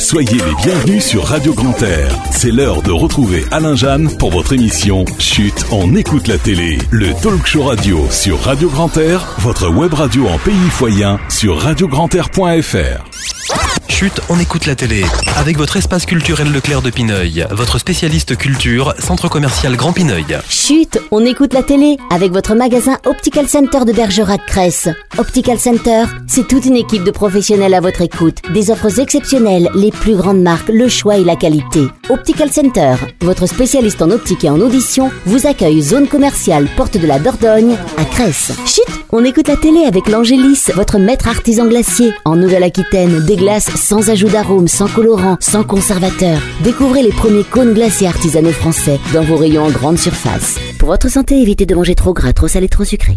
Soyez les bienvenus sur Radio Grand Air. C'est l'heure de retrouver Alain Jeanne pour votre émission Chut, on écoute la télé. Le talk show radio sur Radio Grand Air, votre web radio en pays foyen sur radiograndAir.fr. Chut, on écoute la télé. Avec votre espace culturel Leclerc de Pineuil, votre spécialiste culture, centre commercial Grand Pineuil. Chut, on écoute la télé avec votre magasin Optical Center de Bergerac-Cresse. Optical Center, c'est toute une équipe de professionnels à votre écoute. Des offres exceptionnelles, les plus grandes marques, le choix et la qualité. Optical Center, votre spécialiste en optique et en audition, vous accueille zone commerciale Porte de la Dordogne à Cresse. Chut, on écoute la télé avec l'Angélis, votre maître artisan glacier. En Nouvelle-Aquitaine, des glaces sans ajout d'arôme, sans colorant, sans conservateur. Découvrez les premiers cônes glaciers artisanaux français dans vos rayons en grande surface. Pour votre santé, évitez de manger trop gras, trop salé, trop sucré.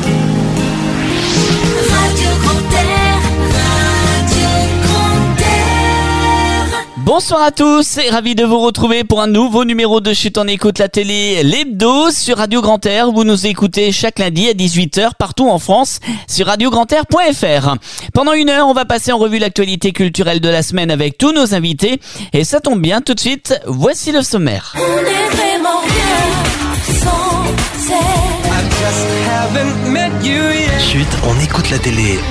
Bonsoir à tous et ravi de vous retrouver pour un nouveau numéro de Chut, on écoute la télé, l'hebdo sur Radio Grand Air. Vous nous écoutez chaque lundi à 18h partout en France sur radiograndAir.fr. Pendant une heure, on va passer en revue l'actualité culturelle de la semaine avec tous nos invités. Et ça tombe bien, tout de suite, voici le sommaire. On est vraiment bien sans Chut, on écoute la télé.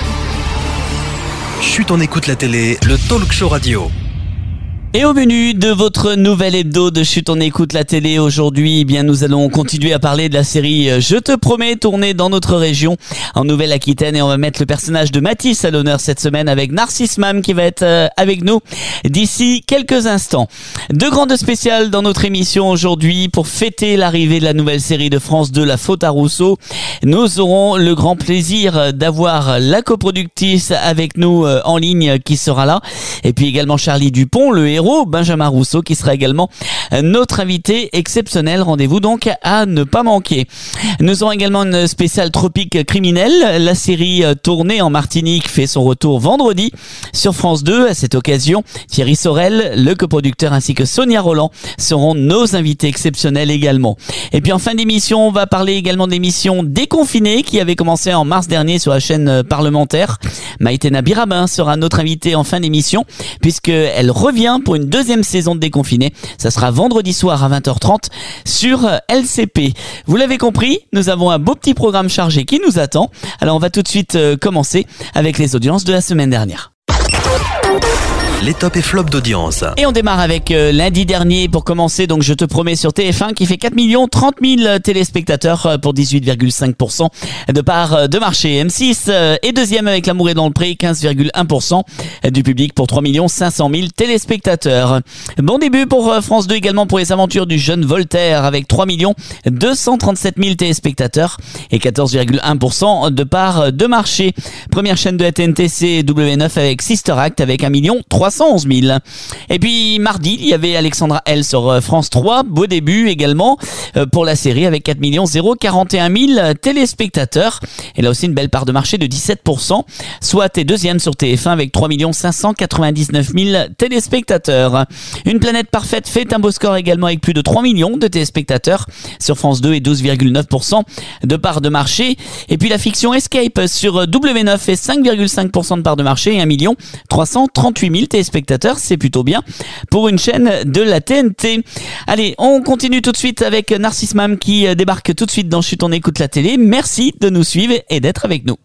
Chut, on écoute la télé, le talk show radio. Et au menu de votre nouvel hebdo de Chut, on écoute la télé aujourd'hui, eh bien nous allons continuer à parler de la série Je te promets, tournée dans notre région en Nouvelle-Aquitaine, et on va mettre le personnage de Mathis à l'honneur cette semaine avec Narcisse Mam qui va être avec nous d'ici quelques instants. Deux grandes spéciales dans notre émission aujourd'hui pour fêter l'arrivée de la nouvelle série de France 2, La Faute à Rousseau. Nous aurons le grand plaisir d'avoir la coproductrice avec nous en ligne qui sera là, et puis également Charlie Dupont, le héros Benjamin Rousseau qui sera également notre invité exceptionnel. Rendez-vous donc à ne pas manquer. Nous aurons également une spéciale Tropique criminel. La série tournée en Martinique fait son retour vendredi sur France 2. À cette occasion, Thierry Sorel, le coproducteur, ainsi que Sonia Roland seront nos invités exceptionnels également. Et puis en fin d'émission, on va parler également de l'émission Déconfiné qui avait commencé en mars dernier sur la chaîne parlementaire. Maïtena Birabin sera notre invitée en fin d'émission puisqu'elle revient pour une deuxième saison de Déconfiné. Ça sera vendredi soir à 20h30 sur LCP. Vous l'avez compris, nous avons un beau petit programme chargé qui nous attend. Alors on va tout de suite commencer avec les audiences de la semaine dernière. Les tops et flops d'audience. Et on démarre avec lundi dernier pour commencer. Donc Je te promets sur TF1 qui fait 4 30 000 téléspectateurs pour 18,5% de part de marché. M6 est deuxième avec L'amour est dans le pré, 15,1% du public pour 3 500 000 téléspectateurs. Bon début pour France 2 également pour Les aventures du jeune Voltaire avec 3 237 000 téléspectateurs et 14,1% de part de marché. Première chaîne de la TNT, c'est W9 avec Sister Act avec 1 311 000. Et puis mardi, il y avait Alexandra L sur France 3. Beau début également pour la série avec 4 041 000 téléspectateurs. Et là aussi une belle part de marché de 17%. Soit est deuxième sur TF1 avec 3 599 000 téléspectateurs. Une planète parfaite fait un beau score également avec plus de 3 millions de téléspectateurs sur France 2 et 12,9% de part de marché. Et puis la fiction Escape sur W9 fait 5,5% de part de marché et 1 338 000 téléspectateurs, c'est plutôt bien pour une chaîne de la TNT. Allez, on continue tout de suite avec Narcisse Mam qui débarque tout de suite dans Chut, on écoute la télé. Merci de nous suivre et d'être avec nous.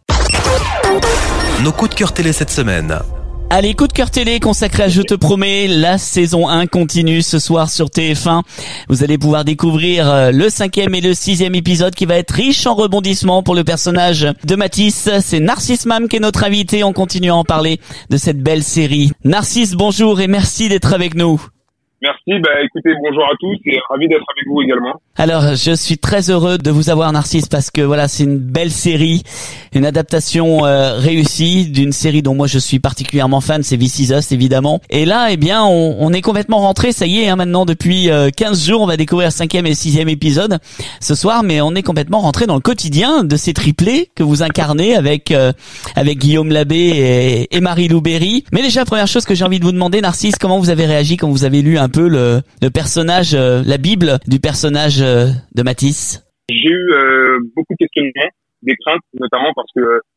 Nos coups de cœur télé cette semaine. Allez, coup de cœur télé consacré à Je te promets, la saison 1 continue ce soir sur TF1. Vous allez pouvoir découvrir le 5e et le 6e épisode qui va être riche en rebondissements pour le personnage de Mathis. C'est Narcisse Mam qui est notre invité. On continue à en parler de cette belle série. Narcisse, bonjour et merci d'être avec nous. Merci, écoutez, bonjour à tous et ravi d'être avec vous également. Alors, je suis très heureux de vous avoir, Narcisse, parce que voilà, c'est une belle série, une adaptation réussie d'une série dont moi je suis particulièrement fan, c'est This Is Us évidemment. Et là, eh bien, on est complètement rentré, ça y est, maintenant depuis 15 jours, on va découvrir le 5e et le 6e épisode ce soir, mais on est complètement rentré dans le quotidien de ces triplés que vous incarnez avec Guillaume Labbé et Marie-Lou Berry. Mais déjà, première chose que j'ai envie de vous demander, Narcisse, comment vous avez réagi quand vous avez lu un peu le personnage, la Bible du personnage de Mathis? J'ai eu beaucoup de questionnements, des craintes, notamment parce que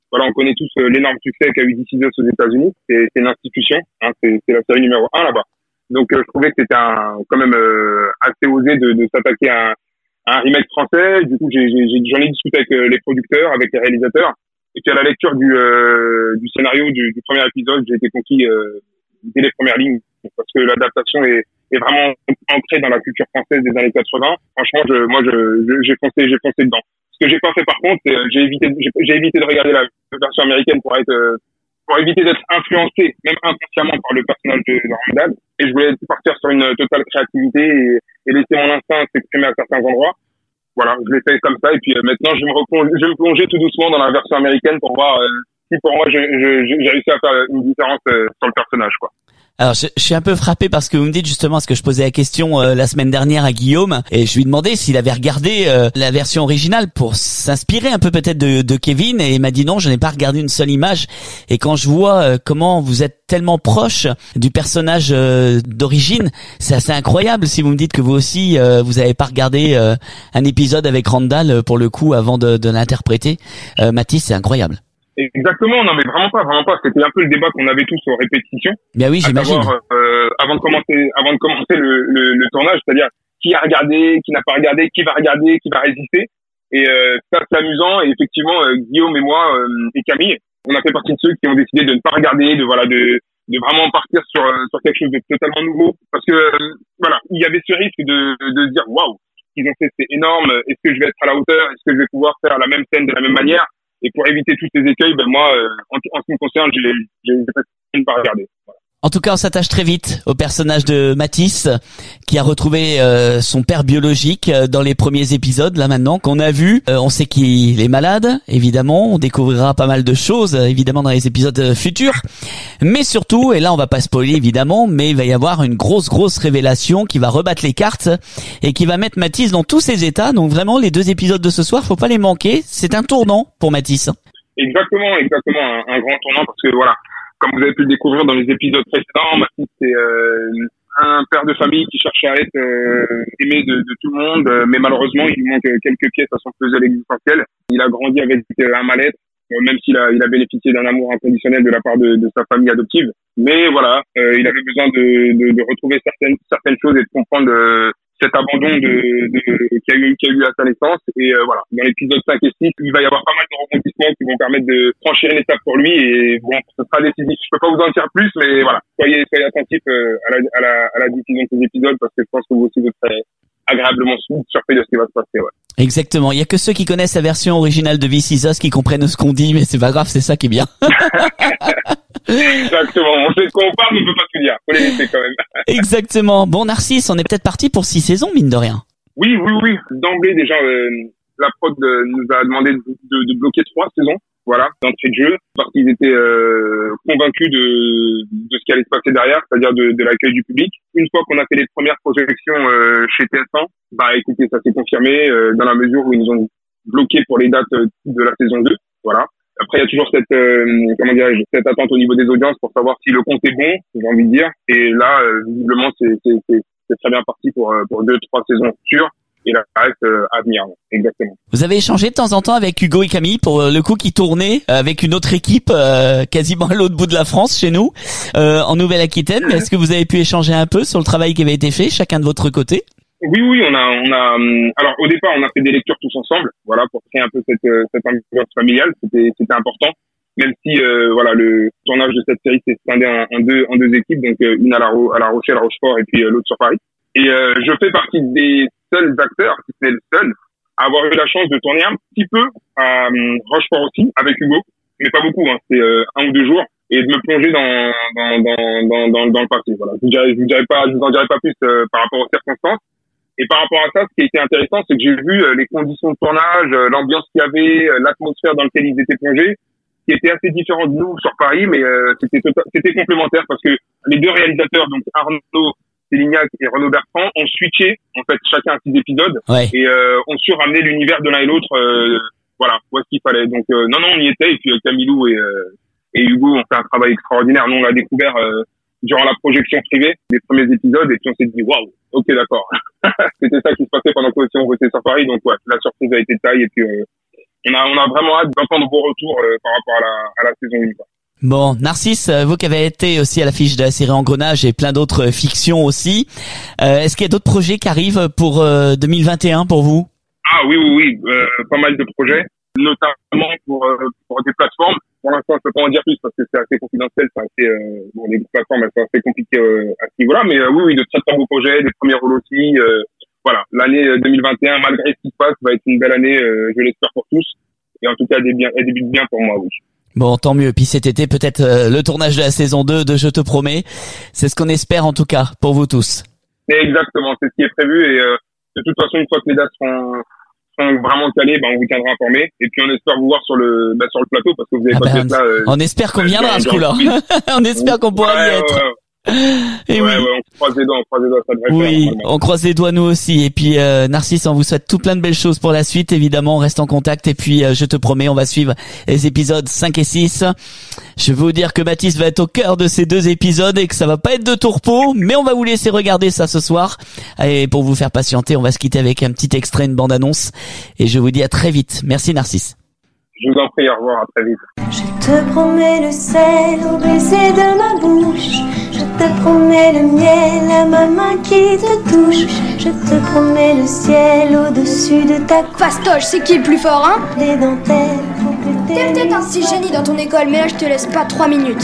voilà, on connaît tous l'énorme succès qu'a eu This Is Us aux États-Unis. C'est une institution, hein, c'est la série numéro 1 là-bas. Donc je trouvais que c'était quand même assez osé de s'attaquer à un remake français. Du coup, j'en ai discuté avec les producteurs, avec les réalisateurs. Et puis à la lecture du scénario du premier épisode, j'ai été conquis dès les premières lignes, parce que l'adaptation est vraiment ancrée dans la culture française des années 80. Franchement, j'ai foncé dedans. Ce que j'ai pas fait par contre, c'est j'ai évité de regarder la version américaine pour éviter d'être influencé, même inconsciemment, par le personnage de Randall. Et je voulais partir sur une totale créativité et laisser mon instinct s'exprimer à certains endroits. Voilà, je l'ai fait comme ça. Et puis maintenant, je vais me plonger tout doucement dans la version américaine pour voir si pour moi j'ai réussi à faire une différence sur le personnage, quoi. Alors, je suis un peu frappé parce que vous me dites justement ce que je posais la question la semaine dernière à Guillaume, et je lui demandais s'il avait regardé la version originale pour s'inspirer un peu peut-être de Kevin, et il m'a dit non, je n'ai pas regardé une seule image. Et quand je vois comment vous êtes tellement proche du personnage d'origine, c'est assez incroyable. Si vous me dites que vous aussi vous avez pas regardé un épisode avec Randall pour le coup avant de l'interpréter, Mathis, c'est incroyable. Exactement, non mais vraiment pas. C'était un peu le débat qu'on avait tous aux répétitions. Bien oui, j'imagine. Avant de commencer le tournage, c'est-à-dire qui a regardé, qui n'a pas regardé, qui va regarder, qui va résister. Et ça c'est amusant. Et effectivement, Guillaume et moi et Camille, on a fait partie de ceux qui ont décidé de ne pas regarder, de vraiment partir sur quelque chose de totalement nouveau. Parce que voilà, il y avait ce risque de se dire waouh, ce qu'ils ont fait c'est énorme. Est-ce que je vais être à la hauteur? Est-ce que je vais pouvoir faire la même scène de la même manière? Et pour éviter tous ces écueils, moi, en ce qui me concerne, j'ai fait pas regarder. Voilà. En tout cas, on s'attache très vite au personnage de Mathis, qui a retrouvé son père biologique dans les premiers épisodes, là maintenant, qu'on a vu. On sait qu'il est malade, évidemment. On découvrira pas mal de choses, évidemment, dans les épisodes futurs. Mais surtout, et là, on va pas spoiler, évidemment, mais il va y avoir une grosse révélation qui va rebattre les cartes et qui va mettre Mathis dans tous ses états. Donc vraiment, les 2 épisodes de ce soir, faut pas les manquer. C'est un tournant pour Mathis. Exactement, un grand tournant, parce que voilà, comme vous avez pu le découvrir dans les épisodes précédents, Mathis c'est un père de famille qui cherche à être aimé de tout le monde, mais malheureusement il lui manque quelques pièces à son puzzle existentiel. Il a grandi avec un mal-être, même s'il a bénéficié d'un amour inconditionnel de la part de sa famille adoptive. Mais voilà, il avait besoin de retrouver certaines choses et de comprendre cet abandon qu'il y a eu à sa naissance. Et voilà, dans l'épisode 5 et 6, il va y avoir pas mal de rebondissements qui vont permettre de franchir une étape pour lui. Et bon, ce sera décisif. Je peux pas vous en dire plus, mais voilà, soyez attentifs à la diffusion de ces épisodes, parce que je pense que vous aussi vous serez agréablement surpris de ce qui va se passer. Ouais. Exactement. Il y a que ceux qui connaissent la version originale de This Is Us qui comprennent ce qu'on dit, mais c'est pas grave, c'est ça qui est bien. Exactement. On sait de quoi on parle, mais on peut pas tout dire. Faut les laisser quand même. Exactement. Bon, Narcisse, on est peut-être parti pour 6 saisons, mine de rien. Oui. D'emblée, déjà, la prod nous a demandé de bloquer 3 saisons. Voilà, d'entrée de jeu, parce qu'ils étaient convaincus de ce qui allait se passer derrière, c'est-à-dire de l'accueil du public. Une fois qu'on a fait les premières projections chez TF1, écoutez, ça s'est confirmé dans la mesure où ils nous ont bloqué pour les dates de la saison 2. Voilà. Après, il y a toujours cette attente au niveau des audiences pour savoir si le compte est bon, j'ai envie de dire. Et là, visiblement, c'est très bien parti pour 2-3 saisons sûres. Et la reste à venir, exactement. Vous avez échangé de temps en temps avec Hugo et Camille pour le coup qui tournait avec une autre équipe quasiment à l'autre bout de la France chez nous, en Nouvelle-Aquitaine. Mais est-ce que vous avez pu échanger un peu sur le travail qui avait été fait, chacun de votre côté? Oui, on a. Alors au départ, on a fait des lectures tous ensemble, voilà, pour créer un peu cette ambiance familiale. C'était important, même si voilà, le tournage de cette série s'est scindé en deux équipes, donc une à La Rochelle, Rochefort, et puis l'autre sur Paris. Et je fais partie des seuls acteurs, si c'est le seul, à avoir eu la chance de tourner un petit peu à Rochefort aussi, avec Hugo, mais pas beaucoup, hein, c'est 1 ou 2 jours, et de me plonger dans le passé. Voilà, je vous en dirai pas plus par rapport aux circonstances. Et par rapport à ça, ce qui a été intéressant, c'est que j'ai vu les conditions de tournage, l'ambiance qu'il y avait, l'atmosphère dans laquelle ils étaient plongés, qui était assez différent de nous sur Paris, mais c'était complémentaire, parce que les 2 réalisateurs, donc Arnaud Célignac et Renaud Bertrand, ont switché en fait chacun 6 épisodes, ouais, et ont su ramener l'univers de l'un et l'autre, voilà, où est-ce qu'il fallait. Donc non, on y était, et puis Camilou et Hugo ont fait un travail extraordinaire. Nous, on l'a découvert durant la projection privée des premiers épisodes, et puis on s'est dit waouh, ok, d'accord. C'était ça qui se passait pendant que on était sur Paris, donc ouais, la surprise a été de taille, et puis on a vraiment hâte d'entendre vos retours par rapport à la saison 1. Bon, Narcisse, vous qui avez été aussi à l'affiche de la série Engrenage et plein d'autres fictions aussi, est-ce qu'il y a d'autres projets qui arrivent pour 2021 pour vous? Ah oui, pas mal de projets, notamment pour des plateformes. Pour l'instant, je peux pas en dire plus parce que c'est assez confidentiel, c'est assez les plateformes c'est assez compliqué à ce niveau-là, mais oui, de très très beaux projets, des premiers rôles aussi. Voilà, l'année 2021, malgré ce qui se passe, va être une belle année, je l'espère pour tous, et en tout cas elle débute bien pour moi, oui. Bon, tant mieux. Puis cet été, peut-être le tournage de la saison 2 de Je te promets. C'est ce qu'on espère en tout cas pour vous tous. Exactement, c'est ce qui est prévu et de toute façon, une fois que les dates seront vraiment calées, on vous tiendra informé. Et puis on espère vous voir sur le plateau parce que vous avez pas fait ça. On espère qu'on viendra ce coup-là. On espère qu'on pourra y être. Ouais. Et ouais, on croise les doigts, ça devrait faire. Oui, on croise les doigts nous aussi. Et puis Narcisse, on vous souhaite tout plein de belles choses pour la suite. Évidemment, on reste en contact. Et puis je te promets, on va suivre les épisodes 5 et 6. Je veux vous dire que Baptiste va être au cœur de ces 2 épisodes et que ça va pas être de tourpeau, mais on va vous laisser regarder ça ce soir. Et pour vous faire patienter, on va se quitter avec un petit extrait, une bande-annonce. Et je vous dis à très vite. Merci Narcisse. Je vous en prie, au revoir, à très vite. Je te promets le sel au baiser de ma bouche. Je te promets le miel à ma main qui te touche. Je te promets le ciel au-dessus de ta fastoche, c'est qui le plus fort, hein? des dentelles. T'es peut-être un petit génie dans ton école, mais là je te laisse pas 3 minutes.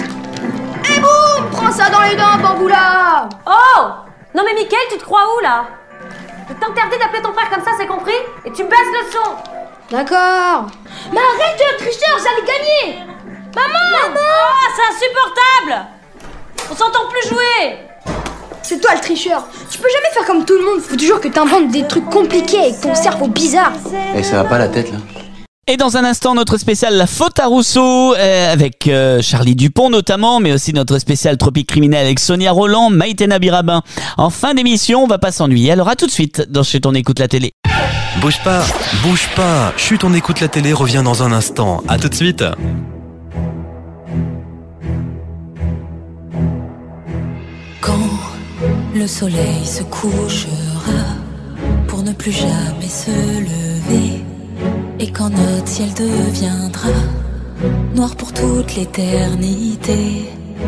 Et boum! Prends ça dans les dents, Bamboula! Oh! Non mais Mickaël, tu te crois où là? Je t'interdis d'appeler ton frère comme ça, c'est compris? Et tu baisses le son! D'accord. Mais arrête de tricheur, j'allais gagner. Maman! Oh, c'est insupportable! On s'entend plus jouer! C'est toi le tricheur. Tu peux jamais faire comme tout le monde. Faut toujours que t'inventes des trucs compliqués avec ton cerveau bizarre. Eh, ça va pas la tête là? Et dans un instant, notre spécial La Faute à Rousseau, avec Charlie Dupont notamment, mais aussi notre spécial Tropique Criminel avec Sonia Roland, Maïté Nabirabin. En fin d'émission, on va pas s'ennuyer. Alors à tout de suite dans Chut, on écoute la télé. Bouge pas. Chut, on écoute la télé revient dans un instant. À tout de suite. Quand le soleil se couchera pour ne plus jamais se lever, et quand notre ciel deviendra noir pour toute l'éternité,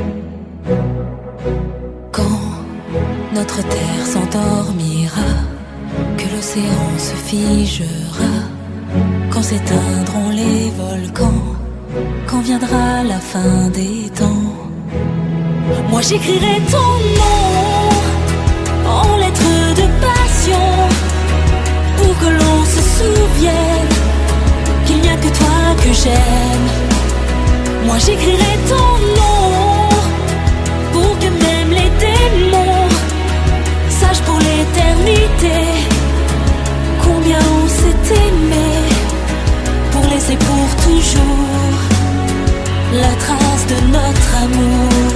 quand notre terre s'endormira, que l'océan se figera, quand s'éteindront les volcans, quand viendra la fin des temps, moi j'écrirai ton nom en lettres de passion, pour que l'on se souvienne qu'il n'y a que toi que j'aime. Moi j'écrirai ton nom pour que même les démons sachent pour l'éternité combien on s'est aimé, pour laisser pour toujours la trace de notre amour.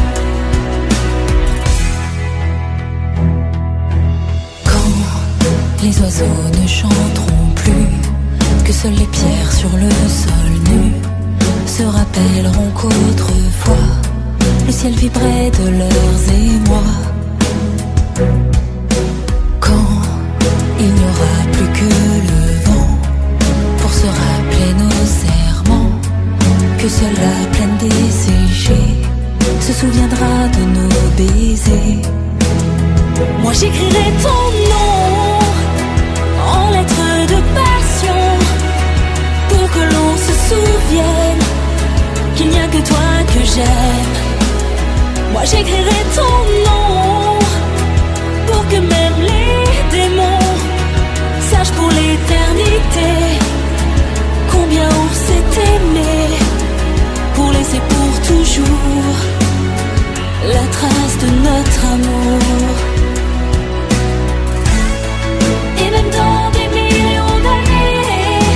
Quand les oiseaux ne chanteront plus, que seules les pierres sur le sol nu se rappelleront qu'autrefois le ciel vibrait de leurs émois. Quand il n'y aura plus que le vent pour se rappeler nos serments, que seule la plaine desséchée se souviendra de nos baisers. Moi j'écrirai ton nom en lettres de passion, pour que l'on se souvienne qu'il n'y a que toi que j'aime. Moi j'écrirai ton nom pour que même les démons sachent pour l'éternité combien on s'est aimé, pour laisser pour toujours la trace de notre amour. Et même dans des millions d'années,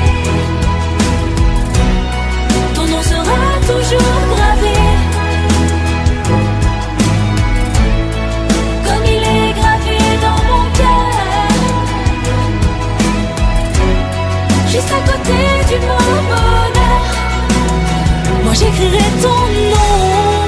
ton nom sera toujours gravé, comme il est gravé dans mon cœur, juste à côté du mot bonheur. Moi j'écrirai ton nom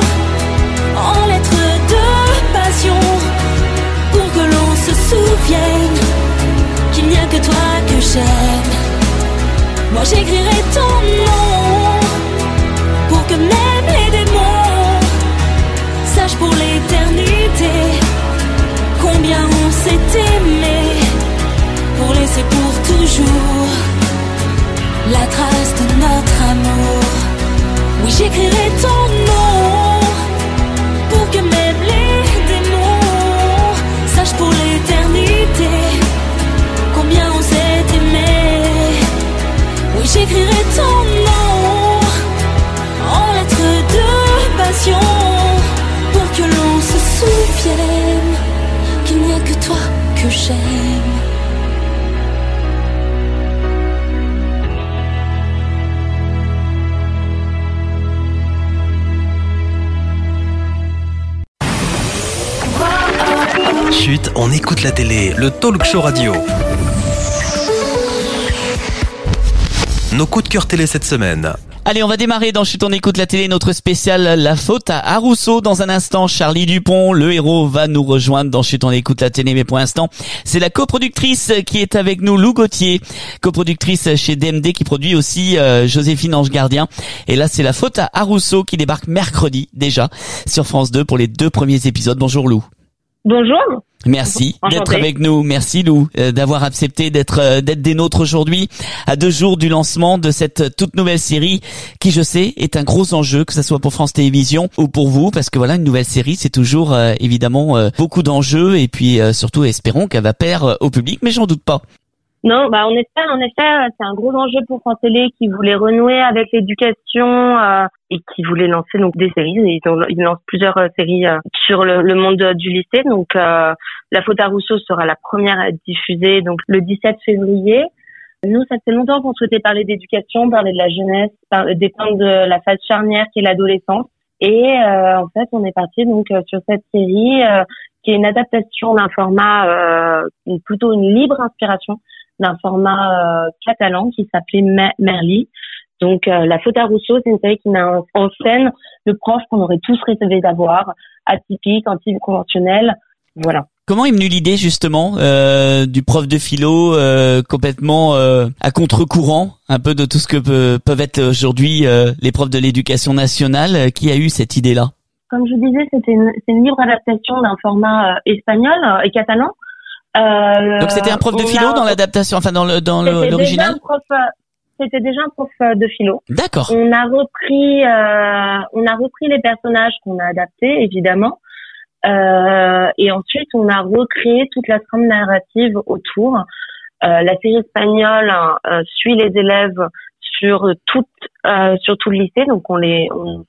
j'écrirai ton nom pour que même les démons sachent pour l'éternité combien on s'est aimé. Oui, j'écrirai ton nom en lettres de passion pour que l'on se souvienne qu'il n'y a que toi que j'aime. Chut, on écoute la télé, le talk show radio. Nos coups de cœur télé cette semaine. Allez, on va démarrer dans Chut, on écoute la télé, notre spécial La faute à Rousseau. Dans un instant, Charlie Dupont, le héros, va nous rejoindre dans Chut, on écoute la télé. Mais pour l'instant, c'est la coproductrice qui est avec nous, Lou Gauthier, coproductrice chez DMD, qui produit aussi Joséphine Ange Gardien. Et là, c'est La faute à Rousseau qui débarque mercredi déjà sur France 2 pour les 2 premiers épisodes. Bonjour Lou. Bonjour. Merci d'être avec nous. Merci Lou d'avoir accepté d'être des nôtres aujourd'hui à 2 jours du lancement de cette toute nouvelle série qui, je sais, est un gros enjeu, que ce soit pour France Télévisions ou pour vous, parce que voilà, une nouvelle série, c'est toujours évidemment beaucoup d'enjeux et puis surtout espérons qu'elle va plaire au public, mais j'en doute pas. Non, en effet, c'est un gros enjeu pour France Télé qui voulait renouer avec l'éducation et qui voulait lancer donc des séries. Ils lancent plusieurs séries sur le monde du lycée. Donc, La faute à Rousseau sera la première à être diffusée donc le 17 février. Nous, ça fait longtemps qu'on souhaitait parler d'éducation, parler de la jeunesse, des temps de la phase charnière qui est l'adolescence. Et en fait, on est parti donc sur cette série qui est une adaptation d'un format, plutôt une libre inspiration d'un format catalan qui s'appelait Merli. Donc, La faute à Rousseau, c'est une série qui met en scène le prof qu'on aurait tous rêvé d'avoir, atypique, anticonventionnel, voilà. Comment est venue l'idée justement du prof de philo complètement à contre-courant un peu de tout ce que peuvent être aujourd'hui les profs de l'éducation nationale? Qui a eu cette idée-là? Comme je vous disais, c'est une libre adaptation d'un format espagnol et catalan. Donc c'était un prof de philo dans l'adaptation, enfin dans l'original. C'était déjà un prof de philo. D'accord. On a repris les personnages qu'on a adaptés, évidemment. Et ensuite, on a recréé toute la trame narrative autour. La série espagnole suit les élèves sur tout le lycée. Donc, on les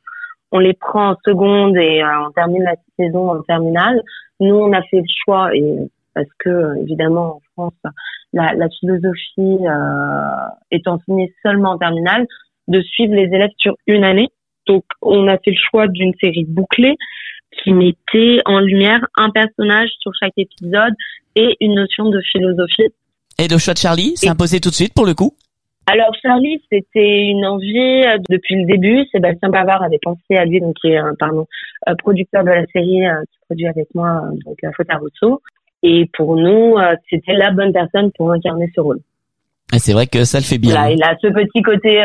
prend en seconde et on termine la saison en terminale. Nous, on a fait le choix, et parce que évidemment en France, la philosophie est enseignée seulement en terminale, de suivre les élèves sur une année. Donc, on a fait le choix d'une série bouclée qui mettait en lumière un personnage sur chaque épisode et une notion de philosophie. Et le choix de Charlie s'est imposé tout de suite pour le coup? Alors Charlie, c'était une envie depuis le début. Sébastien Pavard avait pensé à lui, donc qui est producteur de la série qui produit avec moi donc La faute à Rousseau. Et pour nous, c'était la bonne personne pour incarner ce rôle. Et c'est vrai que ça le fait bien. Voilà, il a ce petit côté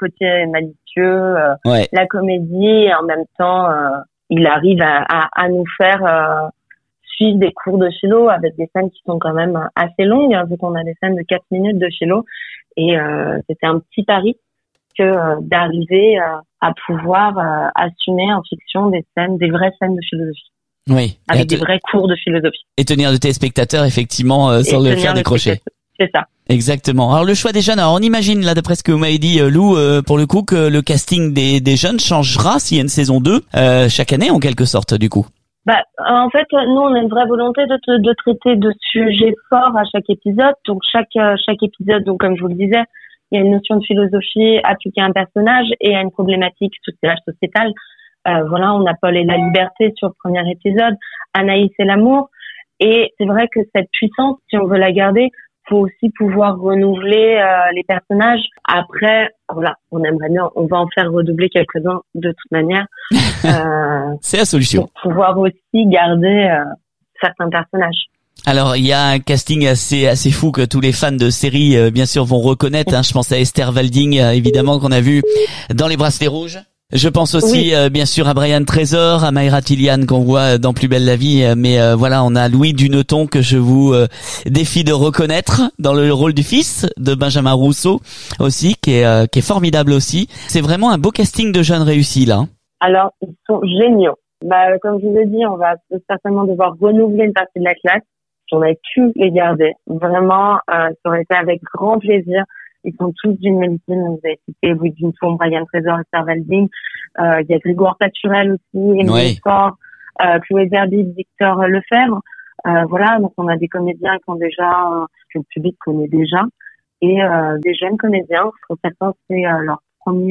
malicieux, la comédie, et en même temps, il arrive à nous faire suivre des cours de philo avec des scènes qui sont quand même assez longues, vu qu'on a des scènes de 4 minutes de philo. Et c'était un petit pari que d'arriver à pouvoir assumer en fiction des vraies scènes de philosophie. Oui. Avec des vrais cours de philosophie. Et tenir de téléspectateurs, effectivement, sans le faire décrocher. C'est ça. Exactement. Alors le choix des jeunes, alors on imagine là d'après ce que vous m'avez dit Lou, pour le coup que le casting des jeunes changera s'il y a une saison 2 chaque année en quelque sorte du coup. En fait, nous on a une vraie volonté de traiter de sujets forts à chaque épisode. Donc chaque épisode, donc comme je vous le disais, il y a une notion de philosophie appliquée à un personnage et à une problématique sociétale. Voilà, on a Paul et la liberté sur le premier épisode, Anaïs et l'amour. Et c'est vrai que cette puissance, si on veut la garder, faut aussi pouvoir renouveler les personnages. Après, voilà, on aimerait bien, on va en faire redoubler quelques-uns de toute manière. C'est la solution. Pour pouvoir aussi garder certains personnages. Alors, il y a un casting assez fou que tous les fans de séries, bien sûr, vont reconnaître. Je pense à Esther Walding, évidemment, qu'on a vu dans Les Bracelets Rouges. Je pense aussi, bien sûr, à Brian Trésor, à Mayra Tillian qu'on voit dans Plus belle la vie, mais voilà, on a Louis Duneton que je vous défie de reconnaître dans le rôle du fils de Benjamin Rousseau aussi, qui est formidable aussi. C'est vraiment un beau casting de jeunes réussis là. Alors, ils sont géniaux. Comme je vous ai dit, on va certainement devoir renouveler une partie de la classe. Si on avait pu les garder, vraiment, ça aurait été avec grand plaisir. Ils sont tous d'une médecine. Vous avez cité Louis Duneton, Brian Trésor, Esther Walding. Il y a Grégoire Paturel aussi, Émilie Faure, Chloé Zerbib, Victor Lefebvre. Voilà, donc on a des comédiens qui ont déjà, que le public connaît déjà, et des jeunes comédiens. Pour certains, c'est leur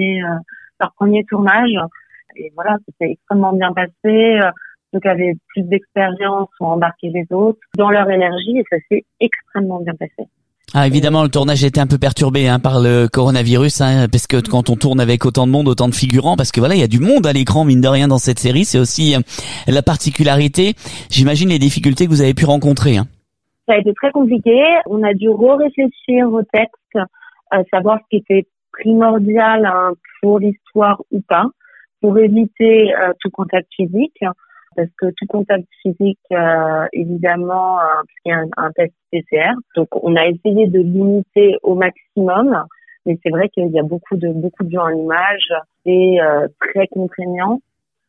premier tournage. Et voilà, c'était extrêmement bien passé. Ceux qui avaient plus d'expérience ont embarqué les autres dans leur énergie et ça s'est extrêmement bien passé. Ah, évidemment, le tournage était un peu perturbé par le coronavirus, parce que quand on tourne avec autant de monde, autant de figurants, parce que voilà, il y a du monde à l'écran, mine de rien, dans cette série. C'est aussi la particularité. J'imagine les difficultés que vous avez pu rencontrer. Ça a été très compliqué. On a dû réfléchir au texte, savoir ce qui était primordial pour l'histoire ou pas, pour éviter tout contact physique. Parce que tout contact physique, évidemment, puisqu'il y a un test PCR. Donc, on a essayé de limiter au maximum, mais c'est vrai qu'il y a beaucoup de gens à l'image. C'est très contraignant,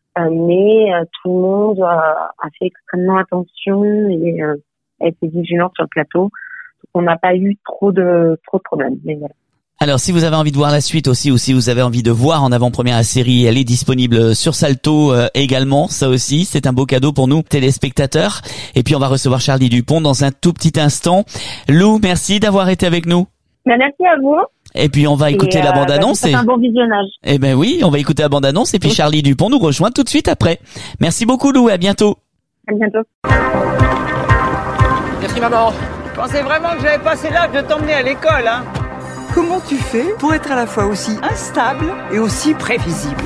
mais tout le monde a fait extrêmement attention et a été vigilant sur le plateau. Donc, on n'a pas eu trop de problèmes. Mais voilà. Alors, si vous avez envie de voir la suite aussi, ou si vous avez envie de voir en avant-première la série, elle est disponible sur Salto également. Ça aussi, c'est un beau cadeau pour nous, téléspectateurs. Et puis, on va recevoir Charlie Dupont dans un tout petit instant. Lou, merci d'avoir été avec nous. Merci à vous. Et puis, on va écouter la bande-annonce. C'est un bon visionnage. Eh ben oui, on va écouter la bande-annonce. Et puis, Charlie Dupont nous rejoint tout de suite après. Merci beaucoup, Lou. À bientôt. À bientôt. Merci, maman. Je pensais vraiment que j'avais passé l'âge de t'emmener à l'école, hein. Comment tu fais pour être à la fois aussi instable et aussi prévisible?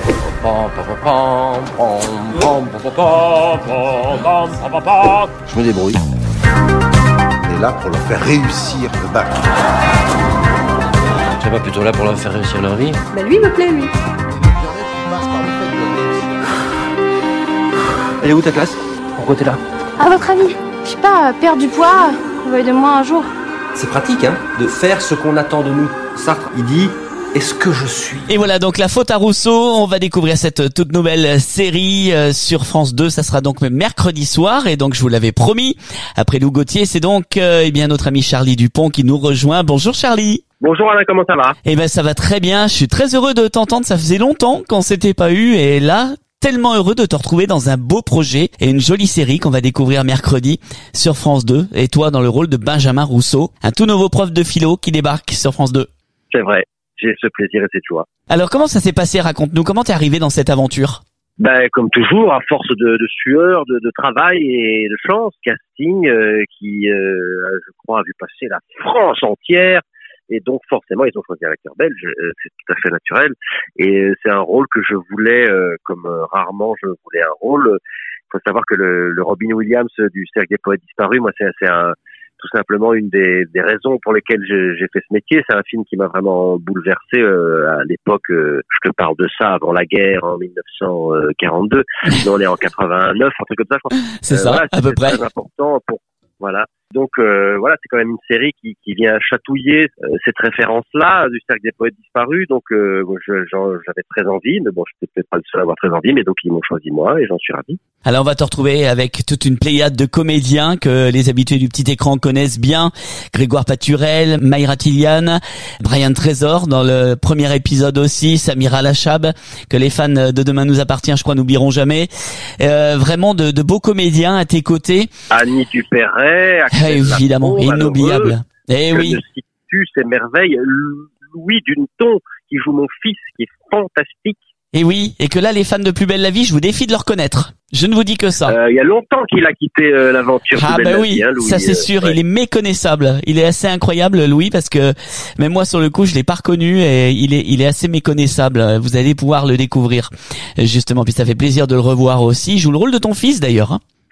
Je me débrouille. On est là pour leur faire réussir le bac. Tu n'es pas plutôt là pour leur faire réussir leur vie? Bah lui me plaît, lui. Elle est où ta classe? Pourquoi t'es là? À votre avis, je sais pas, perdre du poids, envoyer de moi un jour. C'est pratique, de faire ce qu'on attend de nous. Sartre, il dit, est-ce que je suis? Et voilà, donc la faute à Rousseau. On va découvrir cette toute nouvelle série sur France 2. Ça sera donc mercredi soir. Et donc, je vous l'avais promis. Après Lou Gauthier, c'est donc, notre ami Charlie Dupont qui nous rejoint. Bonjour Charlie. Bonjour Alain, comment ça va? Eh ben, ça va très bien. Je suis très heureux de t'entendre. Ça faisait longtemps qu'on s'était pas eu. Et là, tellement heureux de te retrouver dans un beau projet et une jolie série qu'on va découvrir mercredi sur France 2. Et toi, dans le rôle de Benjamin Rousseau, un tout nouveau prof de philo qui débarque sur France 2. C'est vrai, j'ai ce plaisir et cette joie. Alors, comment ça s'est passé? Raconte-nous, comment t'es arrivé dans cette aventure? Comme toujours, à force de sueur, de travail et de chance, casting qui, je crois, a vu passer la France entière. Et donc, forcément, ils ont choisi un acteur belge, c'est tout à fait naturel. Et c'est un rôle que je voulais, comme rarement je voulais un rôle. Il faut savoir que le Robin Williams du Cercle des Poètes Disparus, moi, c'est tout simplement une des raisons pour lesquelles j'ai fait ce métier. C'est un film qui m'a vraiment bouleversé à l'époque. Je te parle de ça avant la guerre, en 1942. Nous, on est en 89, un truc comme ça, je crois. C'est ça, voilà, à peu près. C'est très important pour... Voilà. Donc voilà, c'est quand même une série qui vient chatouiller cette référence-là du Cercle des Poètes Disparus. Donc j'avais très envie, mais bon, je suis peut-être pas le seul à avoir très envie, mais donc ils m'ont choisi moi et j'en suis ravi. Alors on va te retrouver avec toute une pléiade de comédiens que les habitués du petit écran connaissent bien. Grégoire Paturel, Mayra Tillian, Brian Trésor dans le premier épisode aussi, Samira Lachab, que les fans de Demain nous appartient, je crois, n'oublieront jamais. Vraiment de beaux comédiens à tes côtés. Annie Dupéret, évidemment, inoubliable. Eh oui. Ne cites-tu ces merveilles? Louis Duneton qui joue mon fils, qui est fantastique. Et oui, et que là, les fans de Plus belle la vie, je vous défie de le reconnaître. Je ne vous dis que ça. Il y a longtemps qu'il a quitté l'aventure Plus belle la oui, vie, hein, Louis, ça c'est sûr, ouais. Il est méconnaissable. Il est assez incroyable, Louis, parce que même moi sur le coup, je l'ai pas reconnu et il est assez méconnaissable. Vous allez pouvoir le découvrir justement, puis ça fait plaisir de le revoir aussi. Il joue le rôle de ton fils d'ailleurs. Hein.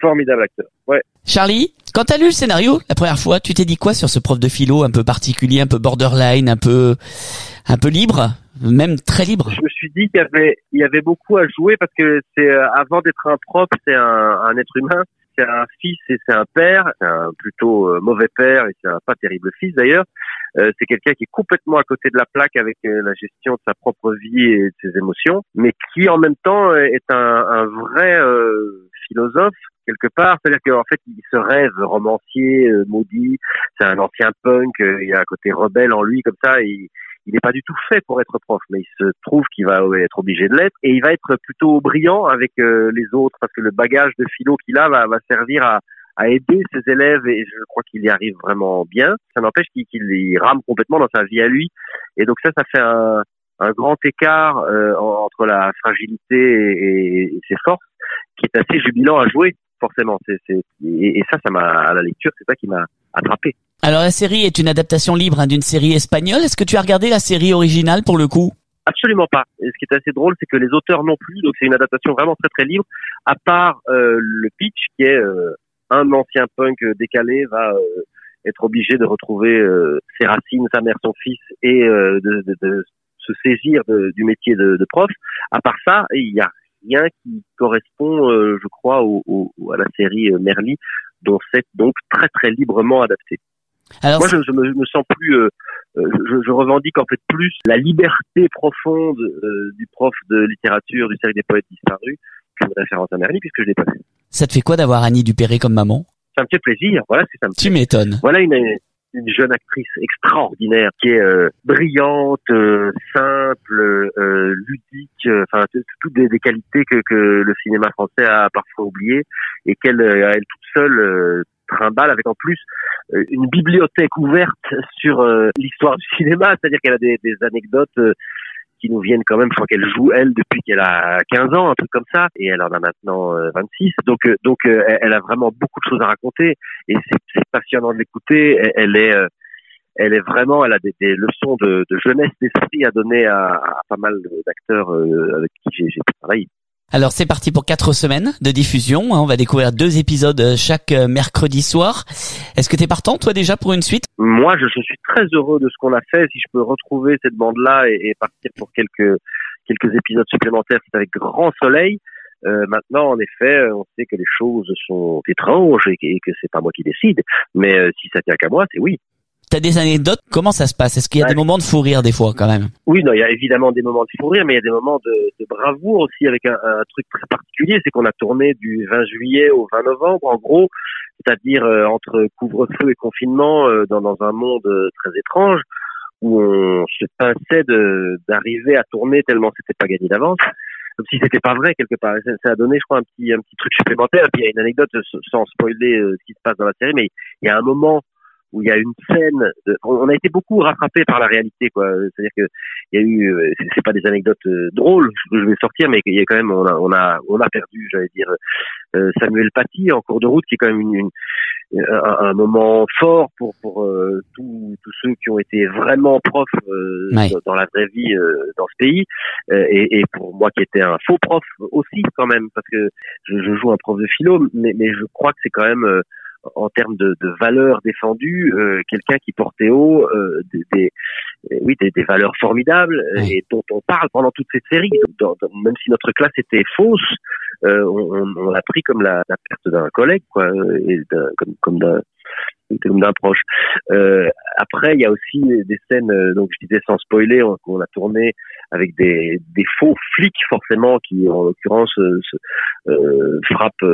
formidable acteur. Ouais. Charlie, quand t'as lu le scénario la première fois, tu t'es dit quoi sur ce prof de philo un peu particulier, un peu borderline, un peu libre, même très libre? Je me suis dit qu'il y avait beaucoup à jouer parce que c'est avant d'être un prof, c'est un être humain, c'est un fils et c'est un père, c'est un plutôt mauvais père et c'est un pas terrible fils d'ailleurs. C'est quelqu'un qui est complètement à côté de la plaque avec la gestion de sa propre vie et de ses émotions, mais qui en même temps est un vrai philosophe quelque part. C'est-à-dire qu'en fait, il se rêve romancier, maudit. C'est un ancien punk. Il y a un côté rebelle en lui comme ça. Il n'est pas du tout fait pour être prof, mais il se trouve qu'il va être obligé de l'être et il va être plutôt brillant avec les autres parce que le bagage de philo qu'il a va servir à aider ses élèves et je crois qu'il y arrive vraiment bien. Ça n'empêche qu'il rame complètement dans sa vie à lui et donc ça fait un grand écart entre la fragilité et ses forces qui est assez jubilant à jouer forcément. Et ça m'a à la lecture, c'est ça qui m'a attrapé. Alors la série est une adaptation libre d'une série espagnole. Est-ce que tu as regardé la série originale pour le coup? Absolument pas. Et ce qui est assez drôle, c'est que les auteurs non plus. Donc c'est une adaptation vraiment très très libre. À part le pitch qui est un ancien punk décalé va être obligé de retrouver ses racines, sa mère, son fils et de se saisir du métier de prof. À part ça, il y a rien qui correspond, je crois, à la série Merli, dont c'est donc très très librement adapté. Alors, moi, je me sens plus, je revendique en fait plus la liberté profonde du prof de littérature du cercle des poètes disparus qu'une référence à Merli, puisque je l'ai pas fait. Ça te fait quoi d'avoir Annie Dupéré comme maman? Ça me fait plaisir, voilà, c'est ça. Tu m'étonnes. Voilà une jeune actrice extraordinaire qui est brillante, simple, ludique, enfin toutes des qualités que le cinéma français a parfois oubliées et qu'elle elle toute seule trimballe avec en plus une bibliothèque ouverte sur l'histoire du cinéma, c'est-à-dire qu'elle a des anecdotes qui nous viennent quand même. Je crois qu'elle joue elle depuis qu'elle a 15 ans, un truc comme ça, et elle en a maintenant 26. Donc elle a vraiment beaucoup de choses à raconter et c'est passionnant de l'écouter. Elle est vraiment, elle a des leçons de jeunesse d'esprit à donner à pas mal d'acteurs avec qui j'ai pu travailler. Alors c'est parti pour 4 semaines de diffusion. On va découvrir 2 épisodes chaque mercredi soir. Est-ce que t'es partant toi déjà pour une suite? Moi je suis très heureux de ce qu'on a fait. Si je peux retrouver cette bande-là et partir pour quelques épisodes supplémentaires, c'est avec grand soleil. Maintenant en effet on sait que les choses sont étranges et que c'est pas moi qui décide. Mais si ça tient qu'à moi, c'est oui. T'as des anecdotes? Comment ça se passe? Est-ce qu'il y a des moments de fou rire des fois quand même? Oui, non, il y a évidemment des moments de fou rire, mais il y a des moments de bravoure aussi avec un truc très particulier, c'est qu'on a tourné du 20 juillet au 20 novembre, en gros, c'est-à-dire entre couvre-feu et confinement dans un monde très étrange où on se pinçait d'arriver à tourner tellement c'était pas gagné d'avance. Comme si c'était pas vrai quelque part. Ça a donné, je crois, un petit truc supplémentaire. Et puis il y a une anecdote sans spoiler ce qui se passe dans la série, mais il y a un moment où il y a une scène on a été beaucoup rattrapé par la réalité, quoi. C'est-à-dire que il y a eu, c'est pas des anecdotes drôles que je vais sortir, mais il y a quand même, on a perdu, j'allais dire, Samuel Paty en cours de route, qui est quand même un moment fort pour tous ceux qui ont été vraiment profs dans la vraie vie dans ce pays, et pour moi qui étais un faux prof aussi quand même, parce que je joue un prof de philo, mais je crois que c'est quand même en termes de valeurs défendues, quelqu'un qui portait haut des valeurs formidables et dont on parle pendant toute cette série. Même si notre classe était fausse, on l'a pris comme la perte d'un collègue, quoi, et comme d'un proche. Après, il y a aussi des scènes, donc je disais sans spoiler, qu'on a tourné avec des faux flics forcément qui, en l'occurrence, frappent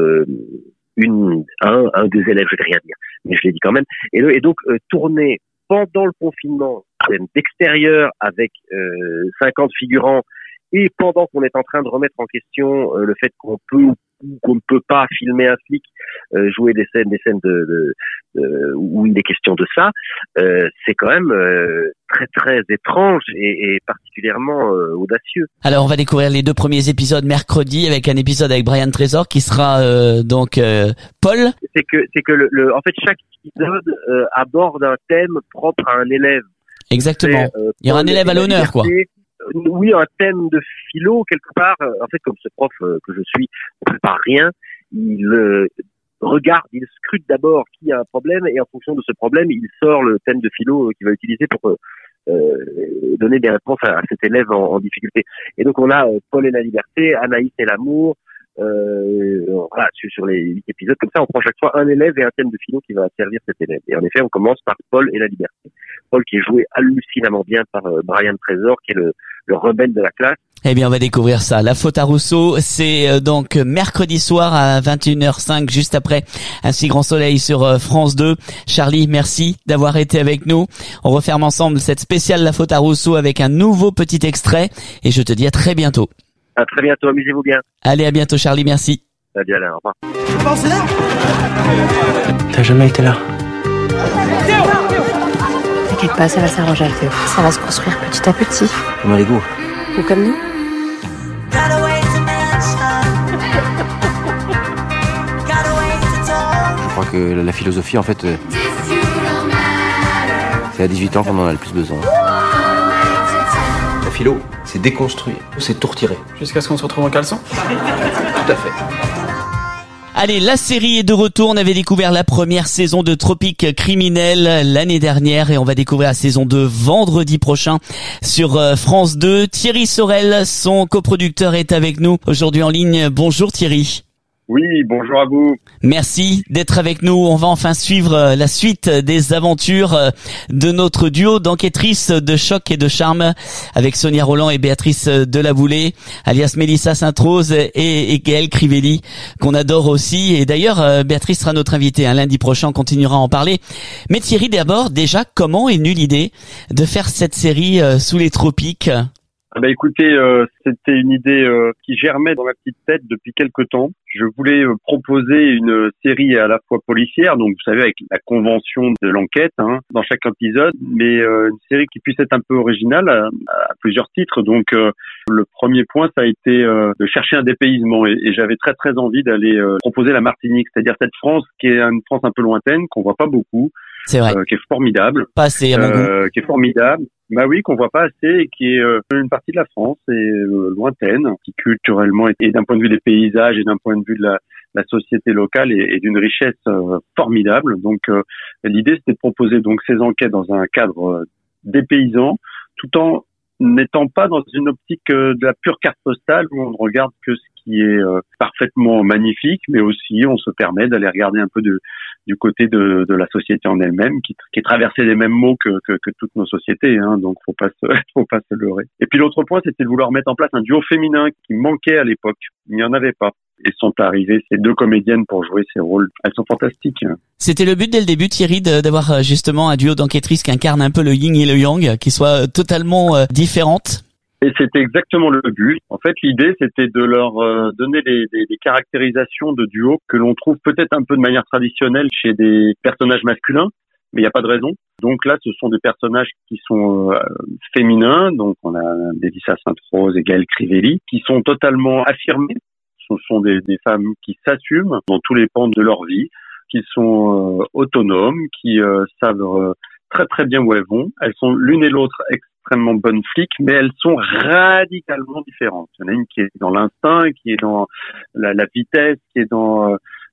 un des élèves, je vais rien dire, mais je l'ai dit quand même. Et donc tourner pendant le confinement, d'extérieur avec 50 figurants, et pendant qu'on est en train de remettre en question le fait qu'on peut ou qu'on ne peut pas filmer un flic, jouer des scènes où il est question de ça, c'est quand même très très étrange et particulièrement audacieux. Alors on va découvrir les 2 premiers épisodes mercredi avec un épisode avec Brian Trésor qui sera donc Paul. C'est que en fait chaque épisode aborde un thème propre à un élève. Exactement. Il y aura un élève à l'honneur, quoi. Oui, un thème de philo quelque part. En fait, comme ce prof que je suis ne prépare rien, il regarde, il scrute d'abord qui a un problème et en fonction de ce problème, il sort le thème de philo qu'il va utiliser pour donner des réponses à cet élève en difficulté. Et donc on a Paul et la liberté, Anaïs et l'amour. Voilà, sur les 8 épisodes, comme ça on prend chaque fois un élève et un thème de philo qui va servir cet élève. Et en effet, on commence par Paul et la liberté. Paul qui est joué hallucinamment bien par Brian Trésor, qui est le rebelle de la classe. Eh bien, on va découvrir ça. La faute à Rousseau, c'est donc mercredi soir à 21h05, juste après Un si grand soleil sur France 2. Charlie, merci d'avoir été avec nous. On referme ensemble cette spéciale La faute à Rousseau avec un nouveau petit extrait. Et je te dis à très bientôt. À très bientôt, amusez-vous bien. Allez, à bientôt Charlie, merci. Salut Alain, au revoir. T'as jamais été là. T'inquiète pas, ça va s'arranger avec Théo. Ça va se construire petit à petit. Comme un Lego. Ou comme nous. Je crois que la philosophie, en fait, c'est à 18 ans qu'on en a le plus besoin. La philo, c'est déconstruire, c'est tout retirer. Jusqu'à ce qu'on se retrouve en caleçon. Tout à fait. Allez, la série est de retour. On avait découvert la première saison de Tropique Criminel l'année dernière et on va découvrir la saison 2 vendredi prochain sur France 2. Thierry Sorel, son coproducteur, est avec nous aujourd'hui en ligne. Bonjour Thierry. Oui, bonjour à vous. Merci d'être avec nous. On va enfin suivre la suite des aventures de notre duo d'enquêtrices de choc et de charme avec Sonia Roland et Béatrice Delaboulé, alias Mélissa Sainte-Rose et Gaëlle Crivelli, qu'on adore aussi. Et d'ailleurs, Béatrice sera notre invitée lundi prochain. On continuera à en parler. Mais Thierry, d'abord, déjà, comment est venue l'idée de faire cette série sous les tropiques ? Écoutez, c'était une idée qui germait dans ma petite tête depuis quelque temps. Je voulais proposer une série à la fois policière, donc vous savez avec la convention de l'enquête dans chaque épisode, mais une série qui puisse être un peu originale à plusieurs titres. Donc le premier point, ça a été de chercher un dépaysement et j'avais très très envie d'aller proposer la Martinique, c'est-à-dire cette France qui est une France un peu lointaine, qu'on voit pas beaucoup. C'est vrai. Qui est formidable. Pas assez à mon goût. Qui est formidable. Bah oui, qu'on voit pas assez et qui est une partie de la France et lointaine, qui culturellement et d'un point de vue des paysages et d'un point de vue de la société locale est d'une richesse formidable. Donc l'idée c'était de proposer donc ces enquêtes dans un cadre dépaysant, tout en n'étant pas dans une optique de la pure carte postale où on ne regarde que ce qui est parfaitement magnifique, mais aussi on se permet d'aller regarder un peu du côté de la société en elle-même, qui est traversée des mêmes maux que toutes nos sociétés, donc faut pas se leurrer. Et puis l'autre point, c'était de vouloir mettre en place un duo féminin qui manquait à l'époque. Il n'y en avait pas. Et sont arrivées ces deux comédiennes pour jouer ces rôles. Elles sont fantastiques. C'était le but dès le début, Thierry, d'avoir justement un duo d'enquêtrices qui incarne un peu le yin et le yang, qui soient totalement différentes. Et c'était exactement le but. En fait, l'idée, c'était de leur donner des caractérisations de duo que l'on trouve peut-être un peu de manière traditionnelle chez des personnages masculins, mais il n'y a pas de raison. Donc là, ce sont des personnages qui sont féminins. Donc on a Mélissa Sainte-Rose et Gaëlle Crivelli, qui sont totalement affirmés. Ce sont des femmes qui s'assument dans tous les pans de leur vie, qui sont autonomes, qui savent très très bien où elles vont. Elles sont l'une et l'autre extrêmement bonnes flics, mais elles sont radicalement différentes. Il y en a une qui est dans l'instinct, qui est dans la vitesse, qui est dans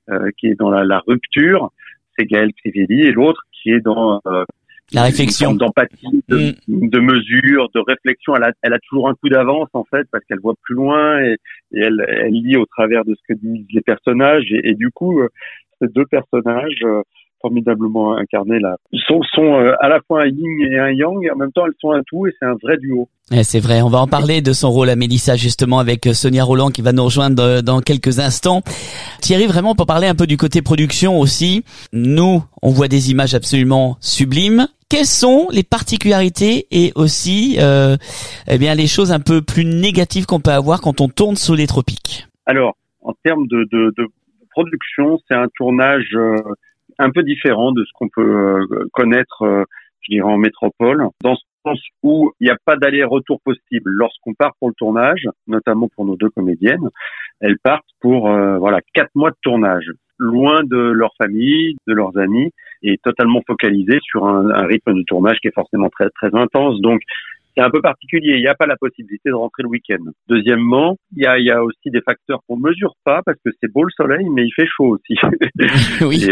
la rupture. C'est Gaëlle Crivelli, et l'autre qui est dans la réflexion, d'empathie, de mesure, de réflexion. Elle a toujours un coup d'avance en fait parce qu'elle voit plus loin et elle lit au travers de ce que disent les personnages et du coup ces deux personnages formidablement incarnés là sont à la fois un yin et un yang et en même temps elles sont un tout et c'est un vrai duo. C'est vrai, on va en parler de son rôle à Mélissa justement avec Sonia Roland qui va nous rejoindre dans quelques instants. Thierry, vraiment pour parler un peu du côté production aussi, nous on voit des images absolument sublimes. Quelles sont les particularités et aussi les choses un peu plus négatives qu'on peut avoir quand on tourne sous les tropiques? Alors, en termes de production, c'est un tournage un peu différent de ce qu'on peut connaître, je dirais, en métropole, dans ce sens où il n'y a pas d'aller-retour possible. Lorsqu'on part pour le tournage, notamment pour nos deux comédiennes, elles partent pour 4 mois de tournage, loin de leur famille, de leurs amis, et totalement focalisées sur un rythme de tournage qui est forcément très très intense. Donc c'est un peu particulier. Il n'y a pas la possibilité de rentrer le week-end. Deuxièmement, il y a aussi des facteurs qu'on mesure pas parce que c'est beau le soleil, mais il fait chaud aussi. Oui.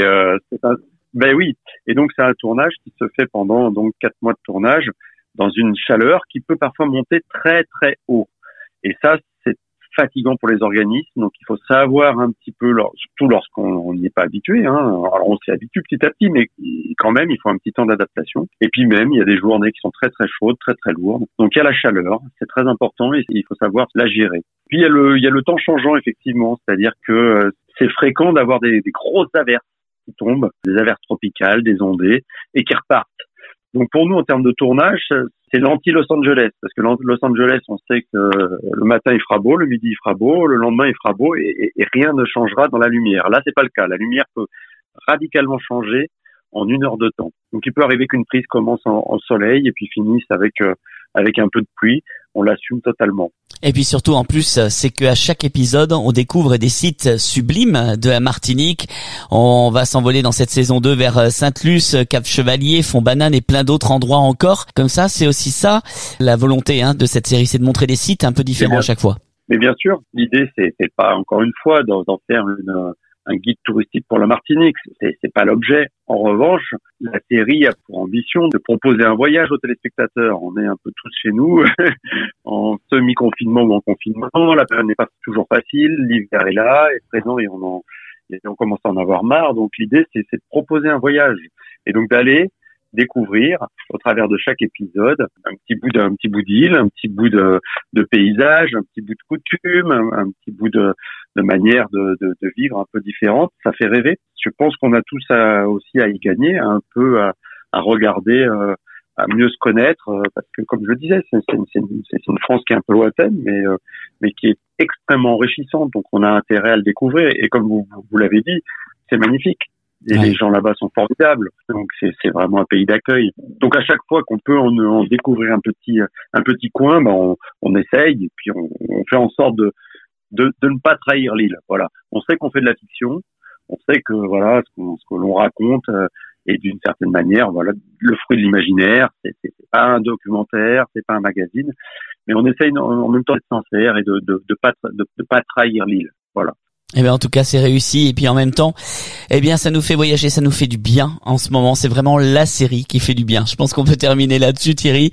Ben oui. Et donc c'est un tournage qui se fait pendant donc 4 mois de tournage dans une chaleur qui peut parfois monter très très haut. Et ça, c'est fatigant pour les organismes. Donc il faut savoir un petit peu, surtout lorsqu'on n'y est pas habitué. Hein. Alors on s'y habitue petit à petit, mais quand même il faut un petit temps d'adaptation. Et puis même il y a des journées qui sont très très chaudes, très très lourdes. Donc il y a la chaleur, c'est très important et il faut savoir la gérer. Puis il y a le temps changeant effectivement, c'est-à-dire que c'est fréquent d'avoir des grosses averses qui tombent, des averses tropicales, des ondées et qui repartent. Donc pour nous, en termes de tournage, c'est l'anti-Los Angeles, parce que Los Angeles, on sait que le matin il fera beau, le midi il fera beau, le lendemain il fera beau, et rien ne changera dans la lumière. Là, c'est pas le cas. La lumière peut radicalement changer en 1 heure de temps. Donc il peut arriver qu'une prise commence en soleil et puis finisse avec un peu de pluie. On l'assume totalement. Et puis surtout, en plus, c'est qu'à chaque épisode, on découvre des sites sublimes de la Martinique. On va s'envoler dans cette saison 2 vers Sainte-Luce, Cap-Chevalier, Font-Banane et plein d'autres endroits encore. Comme ça, c'est aussi ça, la volonté de cette série, c'est de montrer des sites un peu différents à chaque fois. Mais bien sûr, l'idée, c'est pas, encore une fois, d'en faire un guide touristique pour la Martinique. C'est pas l'objet. En revanche, la série a pour ambition de proposer un voyage aux téléspectateurs. On est un peu tous chez nous, en semi-confinement ou en confinement. La période n'est pas toujours facile. L'hiver est là, est présent et on commence à en avoir marre. Donc l'idée, c'est de proposer un voyage. Et donc d'aller découvrir au travers de chaque épisode un petit bout d'île, un petit bout de paysage, un petit bout de coutume, un petit bout de manière de vivre un peu différente. Ça fait rêver. Je pense qu'on a tous aussi à y gagner, un peu à regarder, à mieux se connaître, parce que comme je le disais, c'est une France qui est un peu lointaine, mais qui est extrêmement enrichissante. Donc on a intérêt à le découvrir. Et comme vous l'avez dit, c'est magnifique. Et les gens là-bas sont formidables. Donc c'est vraiment un pays d'accueil. Donc à chaque fois qu'on peut en découvrir un petit coin, on essaye et puis on fait en sorte de ne pas trahir l'île. Voilà. On sait qu'on fait de la fiction. On sait que ce que l'on raconte est d'une certaine manière le fruit de l'imaginaire. C'est pas un documentaire, c'est pas un magazine, mais on essaye en même temps d'être sincère et de pas trahir l'île. Voilà. Eh bien, en tout cas, c'est réussi. Et puis, en même temps, ça nous fait voyager, ça nous fait du bien en ce moment. C'est vraiment la série qui fait du bien. Je pense qu'on peut terminer là-dessus, Thierry.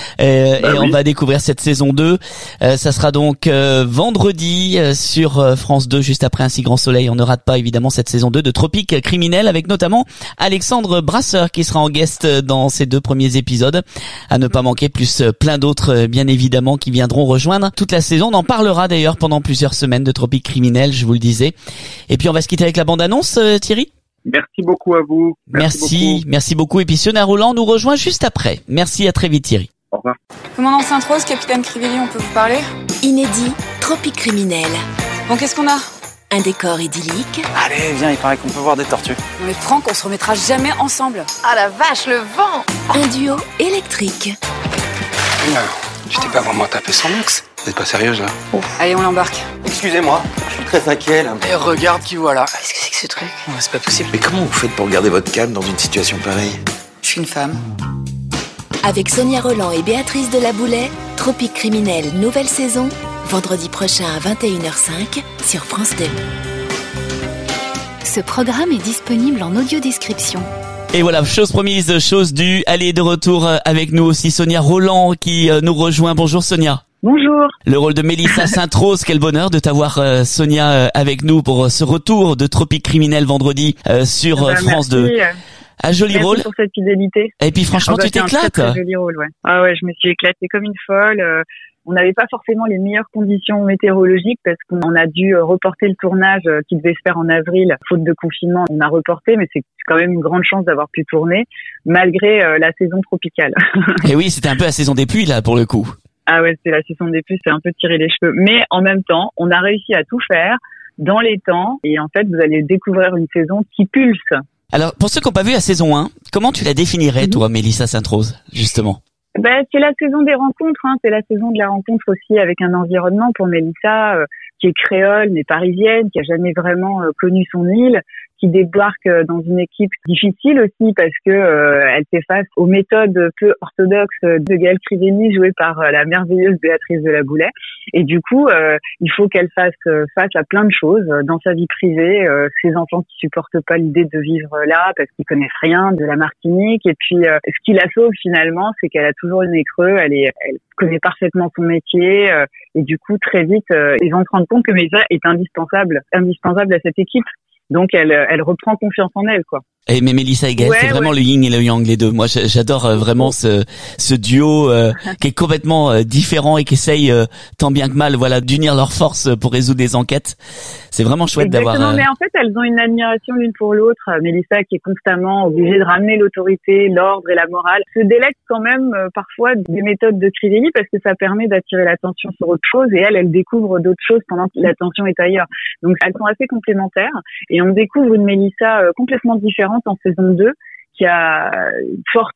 On va découvrir cette saison 2. Ça sera donc vendredi sur France 2, juste après Un si grand soleil. On ne rate pas, évidemment, cette saison 2 de Tropique criminel, avec notamment Alexandre Brasseur qui sera en guest dans ces 2 premiers épisodes. À ne pas manquer, plus plein d'autres, bien évidemment, qui viendront rejoindre toute la saison. On en parlera d'ailleurs pendant plusieurs semaines de Tropique criminel, je vous le dis. Et puis on va se quitter avec la bande-annonce, Thierry. Merci beaucoup à vous. Merci beaucoup. Et puis Sonia Roland nous rejoint juste après. Merci, à très vite, Thierry. Au revoir. Commandant Sainte-Rose, capitaine Crivelli, on peut vous parler? Inédit, Tropique criminel. Bon, qu'est-ce qu'on a? Un décor idyllique. Allez, viens, il paraît qu'on peut voir des tortues. Non mais Franck, on se remettra jamais ensemble. Ah la vache, le vent! Un duo électrique. Non, tu t'es pas vraiment tapé son max. Vous êtes pas sérieuse là? Allez, on l'embarque. Excusez-moi, je suis très inquiet là. Et regarde qui voilà. Qu'est-ce que c'est que ce truc? Ouais, c'est pas possible. Mais comment vous faites pour garder votre calme dans une situation pareille? Je suis une femme. Avec Sonia Roland et Béatrice Delaboulet, Tropique criminel, nouvelle saison, vendredi prochain à 21h05 sur France 2. Ce programme est disponible en audio-description. Et voilà, chose promise, chose due. Allez, de retour avec nous aussi Sonia Roland qui nous rejoint. Bonjour Sonia. Bonjour. Le rôle de Mélissa Sainte-Rose, quel bonheur de t'avoir Sonia avec nous pour ce retour de Tropique criminel vendredi sur France 2. Un joli rôle. Merci pour cette fidélité. Et puis franchement, tu t'éclates. C'est un très joli rôle, ouais. Ah ouais, je me suis éclatée comme une folle. On n'avait pas forcément les meilleures conditions météorologiques parce qu'on a dû reporter le tournage qui devait se faire en avril. Faute de confinement, on a reporté, mais c'est quand même une grande chance d'avoir pu tourner malgré la saison tropicale. Et oui, c'était un peu la saison des pluies là pour le coup. Ah ouais, c'est la saison des pluies, c'est un peu tirer les cheveux. Mais en même temps, on a réussi à tout faire dans les temps et en fait, vous allez découvrir une saison qui pulse. Alors, pour ceux qui n'ont pas vu la saison 1, comment tu la définirais, toi, Mélissa Sainte-Rose, justement? C'est la saison des rencontres, hein. C'est la saison de la rencontre aussi avec un environnement pour Mélissa qui est créole mais parisienne, qui a jamais vraiment connu son île, qui débarque dans une équipe difficile aussi parce que elle fait face aux méthodes peu orthodoxes de Gaëlle Crivelli, jouée par la merveilleuse Béatrice de la Boulay. Et du coup, il faut qu'elle fasse face à plein de choses dans sa vie privée, ses enfants qui supportent pas l'idée de vivre là parce qu'ils connaissent rien de la Martinique. Et puis, ce qui la sauve finalement, c'est qu'elle a toujours le nez creux, elle connaît parfaitement son métier, et du coup, très vite, ils vont se rendre compte que Mélissa est indispensable à cette équipe. Donc elle reprend confiance en elle, quoi. Et mais Mélissa et Gaëlle, c'est vraiment le yin et le yang, les deux. Moi, j'adore vraiment ce duo qui est complètement différent et qui essaye tant bien que mal, voilà, d'unir leurs forces pour résoudre des enquêtes. C'est vraiment chouette d'avoir. Exactement, mais en fait, elles ont une admiration l'une pour l'autre. Mélissa, qui est constamment obligée de ramener l'autorité, l'ordre et la morale, se délecte quand même parfois des méthodes de Crivelli parce que ça permet d'attirer l'attention sur autre chose. Et elle découvre d'autres choses pendant que l'attention est ailleurs. Donc, elles sont assez complémentaires. Et on découvre une Mélissa complètement différente en saison 2, qui a forte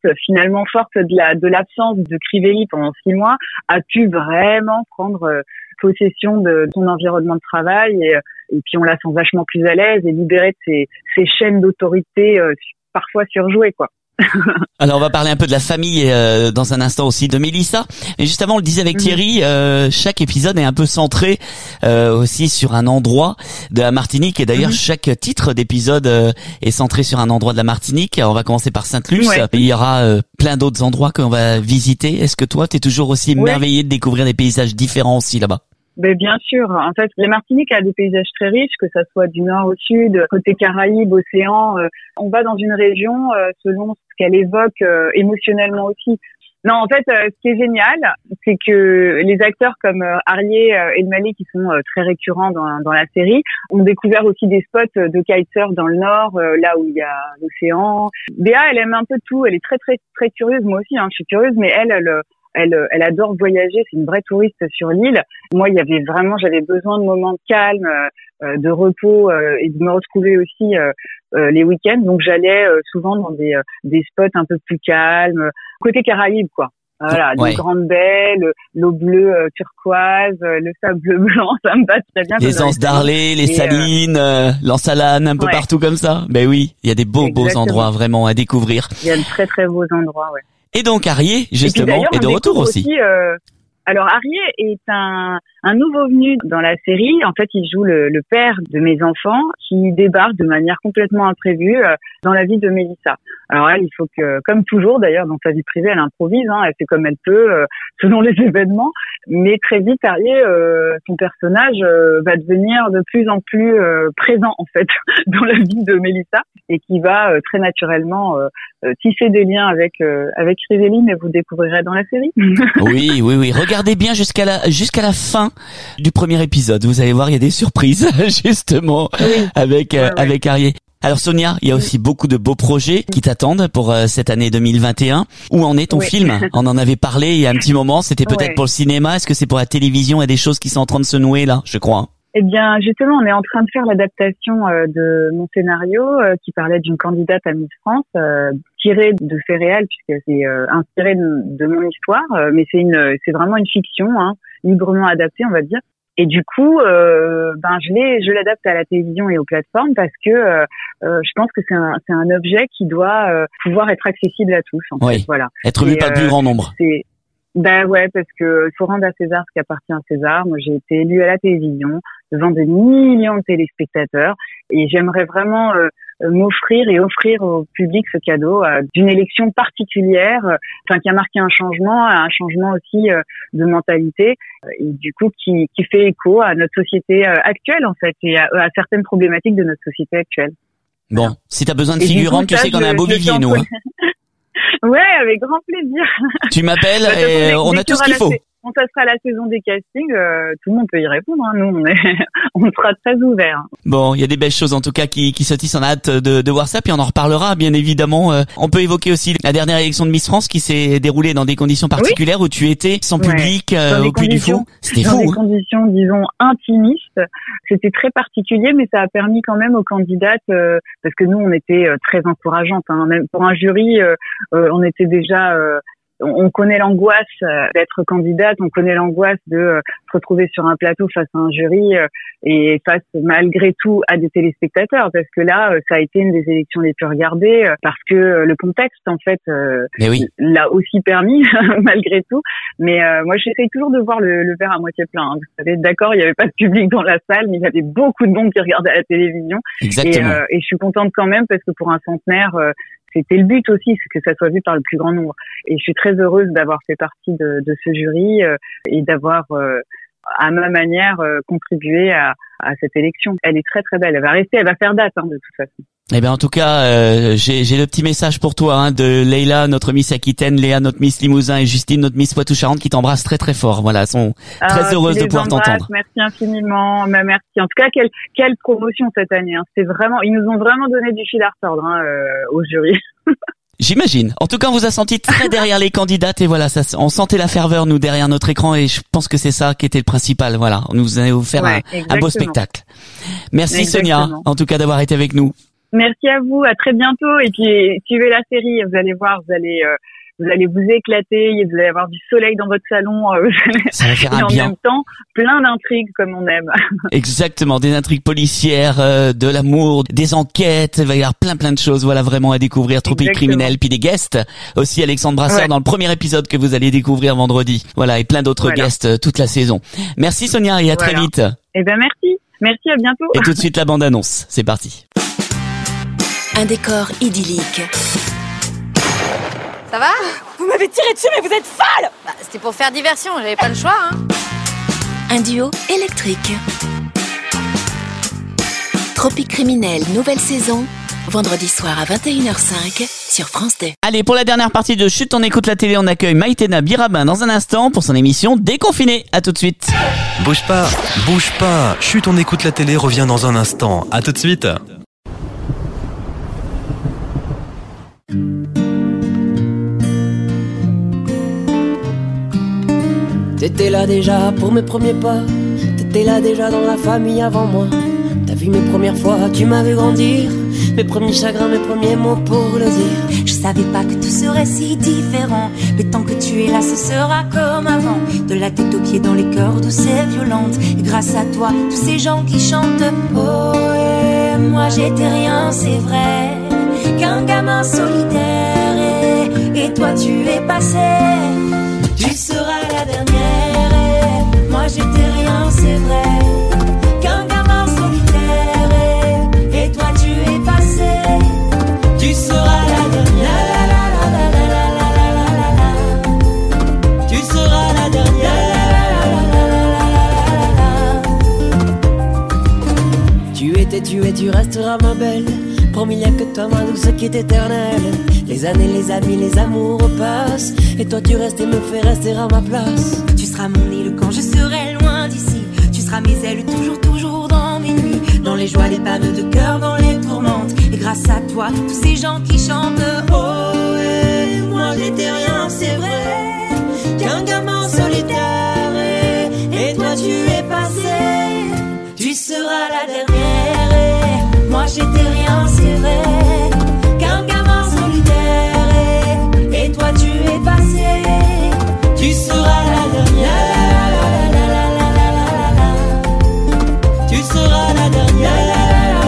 de l'absence de Crivelli pendant 6 mois, a pu vraiment prendre possession de son environnement de travail et puis on la sent vachement plus à l'aise et libérée de ses chaînes d'autorité parfois surjouées, quoi. Alors on va parler un peu de la famille dans un instant aussi de Mélissa. Et juste avant, on le disait avec Thierry, chaque épisode est un peu centré aussi sur un endroit de la Martinique. Et d'ailleurs, chaque titre d'épisode est centré sur un endroit de la Martinique. Alors, on va commencer par Sainte-Luce. Ouais. Il y aura plein d'autres endroits qu'on va visiter. Est-ce que toi, t'es toujours aussi émerveillé de découvrir des paysages différents aussi là-bas? Ben bien sûr. En fait, la Martinique a des paysages très riches, que ça soit du nord au sud, côté Caraïbes, océan. On va dans une région selon ce qu'elle évoque émotionnellement aussi. Non, en fait, ce qui est génial, c'est que les acteurs comme Arié Elmaleh, qui sont très récurrents dans la série, ont découvert aussi des spots de kitesurf dans le nord, là où il y a l'océan. Béa, elle aime un peu tout. Elle est très très très curieuse. Moi aussi, je suis curieuse, mais elle adore voyager, c'est une vraie touriste sur l'île. Moi, j'avais besoin de moments de calme, de repos et de me retrouver aussi les week-ends. Donc, j'allais souvent dans des spots un peu plus calmes, côté Caraïbes, quoi. Voilà, des grandes baies, l'eau bleue turquoise, le sable blanc, ça me va très bien. Les anses d'Arlé, les salines, l'Ansalane, un peu partout comme ça. Ben oui, il y a des beaux endroits vraiment à découvrir. Il y a de très très beaux endroits, ouais. Et donc Arié, justement, est de retour aussi. Alors Arié est un nouveau venu dans la série. En fait, il joue le père de mes enfants qui débarque de manière complètement imprévue dans la vie de Mélissa. Alors elle, il faut que, comme toujours d'ailleurs dans sa vie privée, elle improvise, elle fait comme elle peut selon les événements. Mais très vite, Arié, son personnage va devenir de plus en plus présent en fait dans la vie de Mélissa et qui va très naturellement tisser des liens avec Crivelli, mais vous découvrirez dans la série. Oui. Regardez bien jusqu'à la fin du premier épisode. Vous allez voir, il y a des surprises justement avec Arié. Alors Sonia, il y a aussi beaucoup de beaux projets qui t'attendent pour cette année 2021. Où en est ton film? On en avait parlé il y a un petit moment. C'était peut-être pour le cinéma. Est-ce que c'est pour la télévision? Il y a des choses qui sont en train de se nouer là, je crois. Eh bien, justement, on est en train de faire l'adaptation de mon scénario qui parlait d'une candidate à Miss France, tirée de faits réels puisque c'est inspiré de mon histoire, mais c'est vraiment une fiction, librement adaptée, on va dire. Et du coup, je l'adapte à la télévision et aux plateformes parce que je pense que c'est un objet qui doit pouvoir être accessible à tous. En fait, voilà. Être vu par le plus grand nombre. Parce que faut rendre à César ce qui appartient à César. Moi, j'ai été élue à la télévision devant des millions de téléspectateurs et j'aimerais vraiment m'offrir et offrir au public ce cadeau d'une élection particulière, qui a marqué un changement aussi de mentalité et du coup qui fait écho à notre société actuelle en fait et à certaines problématiques de notre société actuelle. Bon, si t'as besoin de figurantes, tu sais qu'on a un beau vivier, nous. Ouais, avec grand plaisir. Tu m'appelles et on a tout ce qu'il faut. Quand ça sera la saison des castings, tout le monde peut y répondre. Nous, on sera très ouverts. Bon, il y a des belles choses en tout cas qui se tissent. On a hâte de voir ça, puis on en reparlera bien évidemment. On peut évoquer aussi la dernière élection de Miss France qui s'est déroulée dans des conditions particulières où tu étais sans public au Puy du Fou. C'était fou. Dans des conditions, disons, intimistes. C'était très particulier, mais ça a permis quand même aux candidates, parce que nous, on était très encourageantes. Même pour un jury, on était déjà on connaît l'angoisse d'être candidate, on connaît l'angoisse de se retrouver sur un plateau face à un jury et face malgré tout à des téléspectateurs, parce que là ça a été une des élections les plus regardées parce que le contexte en fait l'a aussi permis malgré tout. Mais moi j'essaye toujours de voir le verre à moitié plein. Vous savez, d'accord, il y avait pas de public dans la salle, mais il y avait beaucoup de monde qui regardait à la télévision. Exactement. Et je suis contente quand même parce que pour un centenaire, c'était le but aussi, c'est que ça soit vu par le plus grand nombre. Et je suis très heureuse d'avoir fait partie de ce jury et d'avoir, à ma manière, contribué à cette élection. Elle est très très belle. Elle va rester, elle va faire date de toute façon. Eh bien, en tout cas, j'ai le petit message pour toi de Leïla, notre Miss Aquitaine, Léa, notre Miss Limousin et Justine, notre Miss Poitou-Charentes, qui t'embrassent très très fort. Voilà, elles sont très heureuses de pouvoir t'entendre. Merci infiniment. Merci. En tout cas, quelle promotion cette année. C'est vraiment, ils nous ont vraiment donné du fil à retordre au jury. J'imagine. En tout cas, on vous a senti très derrière les candidates et voilà, on sentait la ferveur nous derrière notre écran et je pense que c'est ça qui était le principal. Voilà, on nous a offert un beau spectacle. Merci Sonia, en tout cas d'avoir été avec nous. Merci à vous, à très bientôt et puis suivez la série, vous allez voir, vous allez vous éclater, vous allez avoir du soleil dans votre salon, ça va faire et en bien. même temps plein d'intrigues comme on aime. Exactement, des intrigues policières, de l'amour, des enquêtes, il va y avoir plein de choses, voilà, vraiment à découvrir. Tropique criminel, puis des guests aussi, Alexandre Brasseur dans le premier épisode que vous allez découvrir vendredi, voilà, et plein d'autres guests toute la saison. Merci Sonia et à très vite. Eh ben merci, à bientôt. Et tout de suite la bande annonce, c'est parti. Un décor idyllique. Ça va? Vous m'avez tiré dessus, mais vous êtes folle! C'était pour faire diversion, j'avais pas le choix, Un duo électrique. Tropique criminel, nouvelle saison. Vendredi soir à 21h05 sur France 2. Allez, pour la dernière partie de Chut, on écoute la télé, on accueille Maïtena Birabin dans un instant pour son émission Déconfiné. À tout de suite. Bouge pas. Chut, on écoute la télé revient dans un instant. À tout de suite. T'étais là déjà pour mes premiers pas. T'étais là déjà dans la famille avant moi. T'as vu mes premières fois, tu m'as vu grandir. Mes premiers chagrins, mes premiers mots pour le dire. Je savais pas que tout serait si différent. Mais tant que tu es là, ce sera comme avant. De la tête aux pieds dans les cœurs douces et violentes. Et grâce à toi, tous ces gens qui chantent. Oh, et moi j'étais rien, c'est vrai. Qu'un gamin solitaire. Et toi tu es passé. Tu seras la dernière. Et moi j'étais rien, c'est vrai. Qu'un gamin solitaire. Et toi tu es passé. Tu seras la dernière. Tu seras la dernière. Tu étais, tu es, tu resteras ma belle. Promis, il n'y a que toi, ma douce, qui est éternelle. Les années, les amis, les amours passent. Et toi, tu restes et me fais rester à ma place. Tu seras mon île quand je serai loin d'ici. Tu seras mes ailes toujours, toujours dans mes nuits. Dans les joies, les pannes de cœur, dans les tourmentes. Et grâce à toi, tous ces gens qui chantent. Oh, et moi j'étais rien, c'est vrai. Qu'un gamin solitaire. Et toi, tu es passé. Tu seras la dernière. Et moi j'étais rien, c'est vrai. Qu'un gamin solitaire. Et toi, tu es passé. Tu seras la dernière. Tu seras la dernière.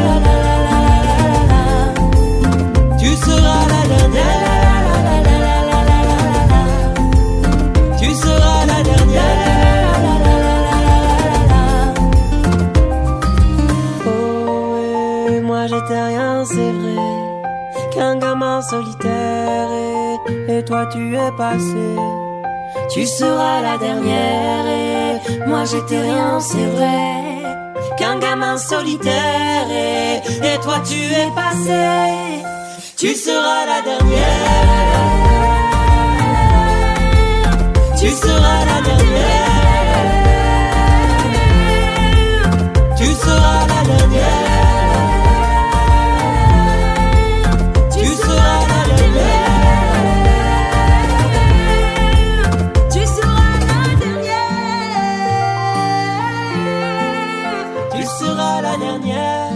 Tu seras la dernière. Tu seras la dernière. Oh, et moi j'étais rien, c'est vrai. Qu'un gamin solitaire. Et toi tu es passé. Tu seras la dernière. Et moi j'étais rien, c'est vrai. Qu'un gamin solitaire. Et toi tu es passé. Tu seras la dernière. Tu seras la dernière. Tu seras la dernière. Tu seras la dernière. Tu seras la dernière. Tu seras la dernière.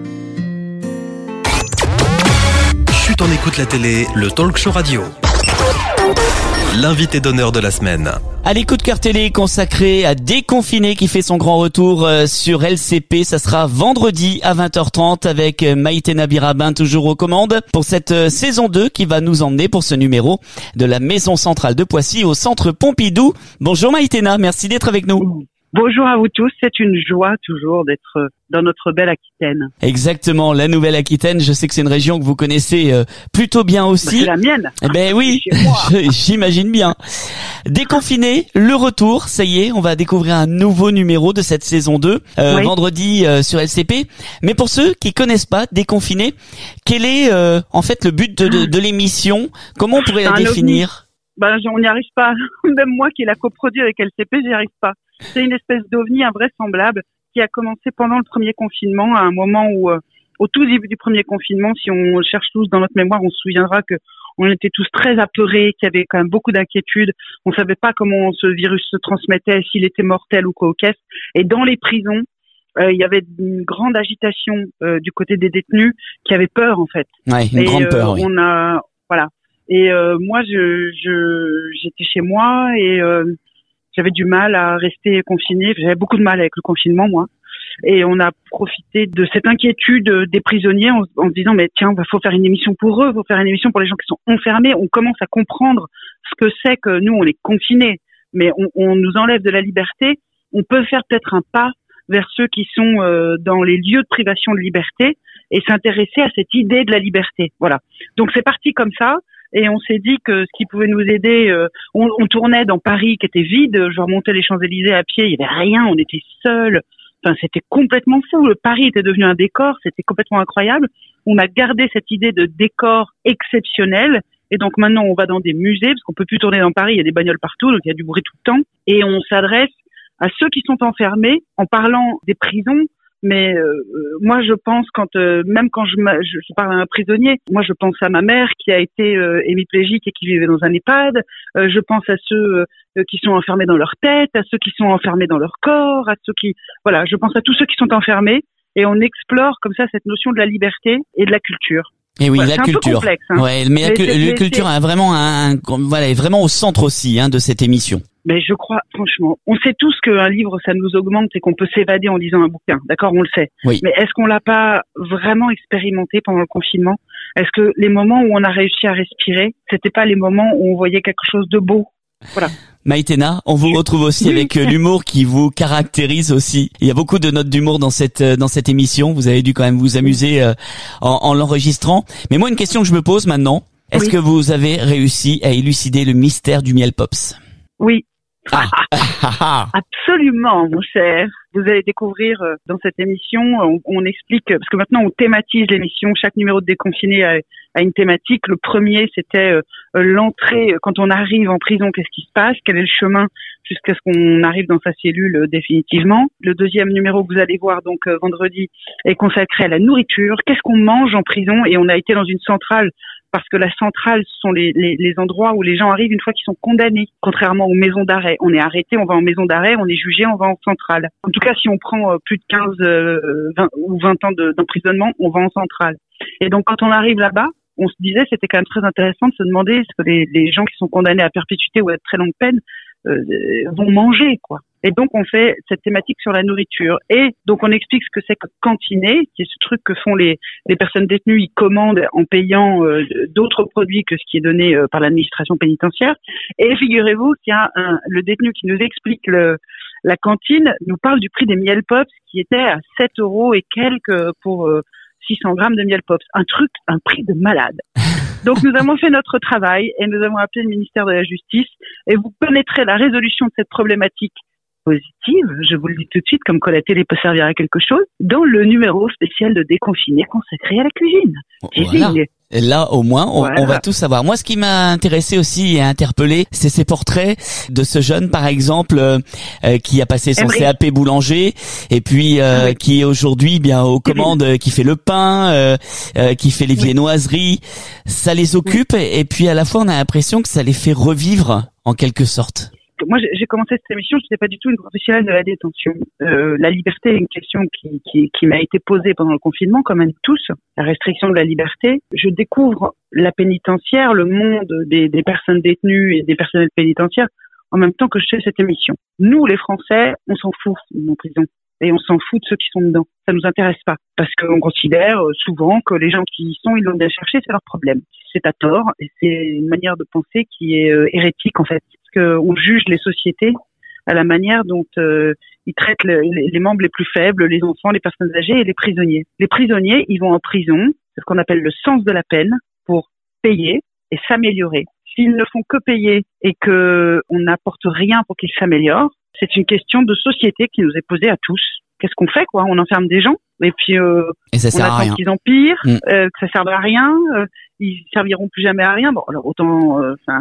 Chut, on écoute la télé, le talk show radio. L'invité d'honneur de la semaine. Allez, coup de cœur télé consacré à Déconfiné qui fait son grand retour sur LCP. Ça sera vendredi à 20h30 avec Maïtena Birabin toujours aux commandes pour cette saison 2 qui va nous emmener pour ce numéro de la Maison Centrale de Poissy au Centre Pompidou. Bonjour Maïtena, merci d'être avec nous. Bonjour à vous tous, c'est une joie toujours d'être dans notre belle Aquitaine. Exactement, la Nouvelle-Aquitaine, je sais que c'est une région que vous connaissez plutôt bien aussi. C'est la mienne. Eh ben oui, j'imagine bien. Déconfiné, le retour, ça y est, on va découvrir un nouveau numéro de cette saison 2, oui. Vendredi sur LCP. Mais pour ceux qui connaissent pas Déconfiné, quel est en fait le but de l'émission? Comment on pourrait la définir? On n'y arrive pas. Même moi qui l'ai coproduit avec LCP, j'y arrive pas. C'est une espèce d'ovni invraisemblable qui a commencé pendant le premier confinement, à un moment où, au tout début du premier confinement, si on cherche tous dans notre mémoire, on se souviendra que on était tous très apeurés, qu'il y avait quand même beaucoup d'inquiétudes. On savait pas comment ce virus se transmettait, s'il était mortel ou quoi au caisse. Et dans les prisons, il y avait une grande agitation du côté des détenus qui avaient peur en fait. Ouais, une grande peur. Oui. Et moi, j'étais chez moi et j'avais du mal à rester confinée. J'avais beaucoup de mal avec le confinement, moi. Et on a profité de cette inquiétude des prisonniers en se disant, mais tiens, faut faire une émission pour eux, faut faire une émission pour les gens qui sont enfermés. On commence à comprendre ce que c'est que nous, on est confinés, mais on nous enlève de la liberté. On peut faire peut-être un pas vers ceux qui sont dans les lieux de privation de liberté et s'intéresser à cette idée de la liberté. Voilà. Donc c'est parti comme ça. Et on s'est dit que ce qui pouvait nous aider, on tournait dans Paris qui était vide, je remontais les Champs-Élysées à pied, il y avait rien, on était seuls. Enfin, c'était complètement fou. Le Paris était devenu un décor, c'était complètement incroyable. On a gardé cette idée de décor exceptionnel. Et donc maintenant, on va dans des musées, parce qu'on peut plus tourner dans Paris, il y a des bagnoles partout, donc il y a du bruit tout le temps. Et on s'adresse à ceux qui sont enfermés en parlant des prisons. Mais moi, je pense même quand je parle à un prisonnier, moi je pense à ma mère qui a été hémiplégique et qui vivait dans un EHPAD. Je pense à ceux qui sont enfermés dans leur tête, à ceux qui sont enfermés dans leur corps, à ceux qui je pense à tous ceux qui sont enfermés et on explore comme ça cette notion de la liberté et de la culture. Et oui, la culture. C'est un peu complexe, hein. Ouais, mais la culture est vraiment est vraiment au centre aussi de cette émission. Mais je crois, franchement, on sait tous qu'un livre, ça nous augmente et qu'on peut s'évader en lisant un bouquin. D'accord, on le sait. Oui. Mais est-ce qu'on l'a pas vraiment expérimenté pendant le confinement? Est-ce que les moments où on a réussi à respirer, c'était pas les moments où on voyait quelque chose de beau? Voilà. Maïtena, on vous retrouve aussi avec l'humour qui vous caractérise aussi. Il y a beaucoup de notes d'humour dans cette émission. Vous avez dû quand même vous amuser en l'enregistrant. Mais moi, une question que je me pose maintenant, est-ce que vous avez réussi à élucider le mystère du miel pops? Oui. Absolument, mon cher. Vous allez découvrir dans cette émission, on explique, parce que maintenant on thématise l'émission, chaque numéro de Déconfiné a une thématique. Le premier, c'était l'entrée, quand on arrive en prison, qu'est-ce qui se passe, quel est le chemin jusqu'à ce qu'on arrive dans sa cellule définitivement. Le deuxième numéro que vous allez voir donc vendredi est consacré à la nourriture, qu'est-ce qu'on mange en prison, et on a été dans une centrale parce que la centrale, ce sont les endroits où les gens arrivent une fois qu'ils sont condamnés, contrairement aux maisons d'arrêt. On est arrêté, on va en maison d'arrêt, on est jugé, on va en centrale. En tout cas, si on prend plus de 15 20 ou 20 ans d'emprisonnement, on va en centrale. Et donc, quand on arrive là-bas, on se disait, c'était quand même très intéressant de se demander ce que les gens qui sont condamnés à perpétuité ou à de très longue peine vont manger, quoi. Et donc, on fait cette thématique sur la nourriture. Et donc, on explique ce que c'est que cantiner, qui est ce truc que font les personnes détenues. Ils commandent en payant d'autres produits que ce qui est donné par l'administration pénitentiaire. Et figurez-vous qu'il y a le détenu qui nous explique la cantine, nous parle du prix des miel pops, qui était à 7 € et quelques pour 600 grammes de miel pops. Un prix de malade. Donc, nous avons fait notre travail et nous avons appelé le ministère de la Justice. Et vous connaîtrez la résolution de cette problématique positive, je vous le dis tout de suite, comme quoi la télé peut servir à quelque chose, dans le numéro spécial de Déconfiné consacré à la cuisine. Voilà. Et là, au moins, on va tout savoir. Moi, ce qui m'a intéressé aussi et interpellé, c'est ces portraits de ce jeune, par exemple, qui a passé son CAP boulanger, et puis qui est aujourd'hui bien aux commandes, qui fait le pain, qui fait les viennoiseries. Ça les occupe, et puis à la fois, on a l'impression que ça les fait revivre, en quelque sorte. que moi j'ai commencé cette émission, je n'étais pas du tout une professionnelle de la détention. La liberté est une question qui m'a été posée pendant le confinement, comme à nous tous, la restriction de la liberté. Je découvre la pénitentiaire, le monde des personnes détenues et des personnels pénitentiaires en même temps que je fais cette émission. Nous, les Français, on s'en fout en prison. Et on s'en fout de ceux qui sont dedans. Ça nous intéresse pas. Parce qu'on considère souvent que les gens qui y sont, ils l'ont bien cherché, c'est leur problème. C'est à tort, et c'est une manière de penser qui est hérétique, en fait. Parce qu'on juge les sociétés à la manière dont ils traitent les membres les plus faibles, les enfants, les personnes âgées et les prisonniers. Les prisonniers, ils vont en prison, c'est ce qu'on appelle le sens de la peine, pour payer et s'améliorer. S'ils ne font que payer et que on n'apporte rien pour qu'ils s'améliorent, c'est une question de société qui nous est posée à tous. Qu'est-ce qu'on fait, quoi? On enferme des gens et puis et ça sert on attend qu'ils empirent, que ça serve à rien, ils serviront plus jamais à rien. Bon, alors autant,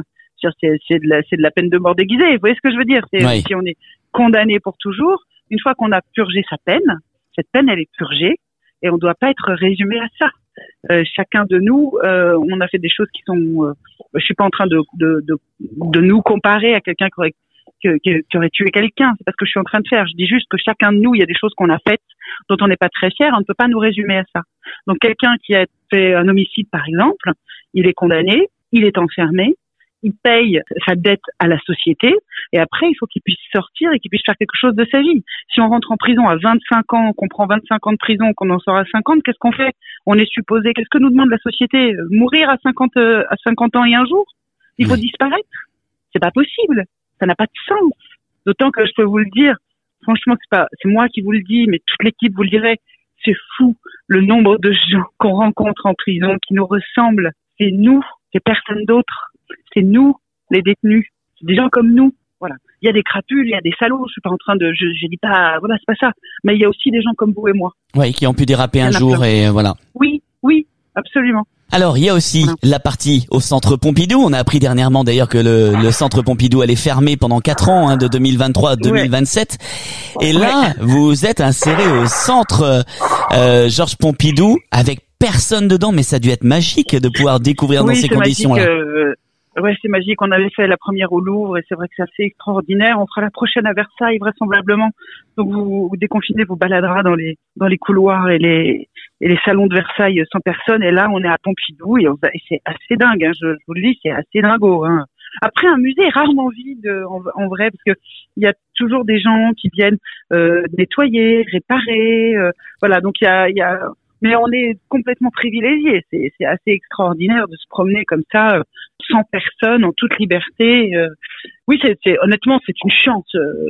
c'est de la peine de mort déguisée. Vous voyez ce que je veux dire? Si on est condamné pour toujours, une fois qu'on a purgé sa peine, cette peine elle est purgée et on ne doit pas être résumé à ça. Chacun de nous, on a fait des choses qui sont. Je suis pas en train de nous comparer à quelqu'un qui aurait tué quelqu'un. C'est pas ce que je suis en train de faire. Je dis juste que chacun de nous, il y a des choses qu'on a faites dont on n'est pas très fier. On ne peut pas nous résumer à ça. Donc quelqu'un qui a fait un homicide, par exemple, il est condamné, il est enfermé, il paye sa dette à la société et après, il faut qu'il puisse sortir et qu'il puisse faire quelque chose de sa vie. Si on rentre en prison à 25 ans, qu'on prend 25 ans de prison, qu'on en sort à 50, qu'est-ce qu'on fait? On est supposé, qu'est-ce que nous demande la société? Mourir à 50 ans et un jour? Il faut disparaître? C'est pas possible. Ça n'a pas de sens. D'autant que je peux vous le dire, franchement, c'est moi qui vous le dis, mais toute l'équipe vous le dirait, c'est fou le nombre de gens qu'on rencontre en prison qui nous ressemblent. C'est nous, c'est personne d'autre. C'est nous, les détenus. C'est des gens comme nous. Voilà. Il y a des crapules, il y a des salauds. Je suis pas en train de, je dis pas, voilà, c'est pas ça. Mais il y a aussi des gens comme vous et moi. Oui, qui ont pu déraper un jour et voilà. Oui, absolument. Alors, il y a aussi la partie au Centre Pompidou. On a appris dernièrement d'ailleurs que le Centre Pompidou allait fermer pendant 4 ans, de 2023 à 2027. Et là, vous êtes inséré au Centre Georges Pompidou avec personne dedans, mais ça a dû être magique de pouvoir découvrir dans ces conditions-là. Ouais, c'est magique. On avait fait la première au Louvre et c'est vrai que c'est assez extraordinaire. On fera la prochaine à Versailles vraisemblablement. Donc vous déconfinez, vous baladera dans les couloirs et les salons de Versailles sans personne. Et là, on est à Pompidou et c'est assez dingue. Hein, je vous le dis, c'est assez dingo. Hein. Après, un musée est rarement vide en vrai parce que il y a toujours des gens qui viennent nettoyer, réparer. Voilà, donc il y a mais on est complètement privilégiés. C'est assez extraordinaire de se promener comme ça, sans personne, en toute liberté. Oui, honnêtement, c'est une chance,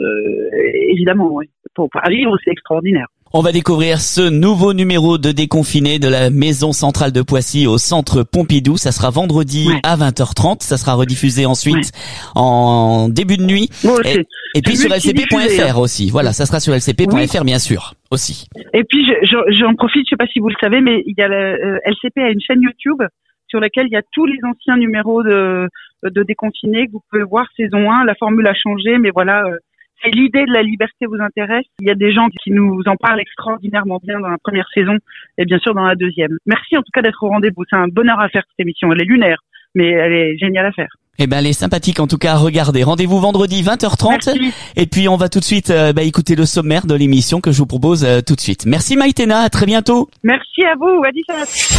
évidemment. Oui. Pour vivre, c'est extraordinaire. On va découvrir ce nouveau numéro de Déconfiné de la Maison Centrale de Poissy au Centre Pompidou. Ça sera vendredi à 20h30. Ça sera rediffusé ensuite en début de nuit. Et puis sur lcp.fr aussi. Voilà, ça sera sur lcp.fr bien sûr aussi. Et puis j'en profite, je sais pas si vous le savez, mais il y a LCP a une chaîne YouTube sur laquelle il y a tous les anciens numéros de Déconfiné que vous pouvez voir saison 1. La formule a changé, mais voilà. Si l'idée de la liberté vous intéresse, il y a des gens qui nous en parlent extraordinairement bien dans la première saison et bien sûr dans la deuxième. Merci en tout cas d'être au rendez-vous. C'est un bonheur à faire cette émission. Elle est lunaire, mais elle est géniale à faire. Eh ben, elle est sympathique en tout cas à regarder. Rendez-vous vendredi 20h30. Merci. Et puis on va tout de suite écouter le sommaire de l'émission que je vous propose tout de suite. Merci Maïtena, à très bientôt. Merci à vous, Adissa.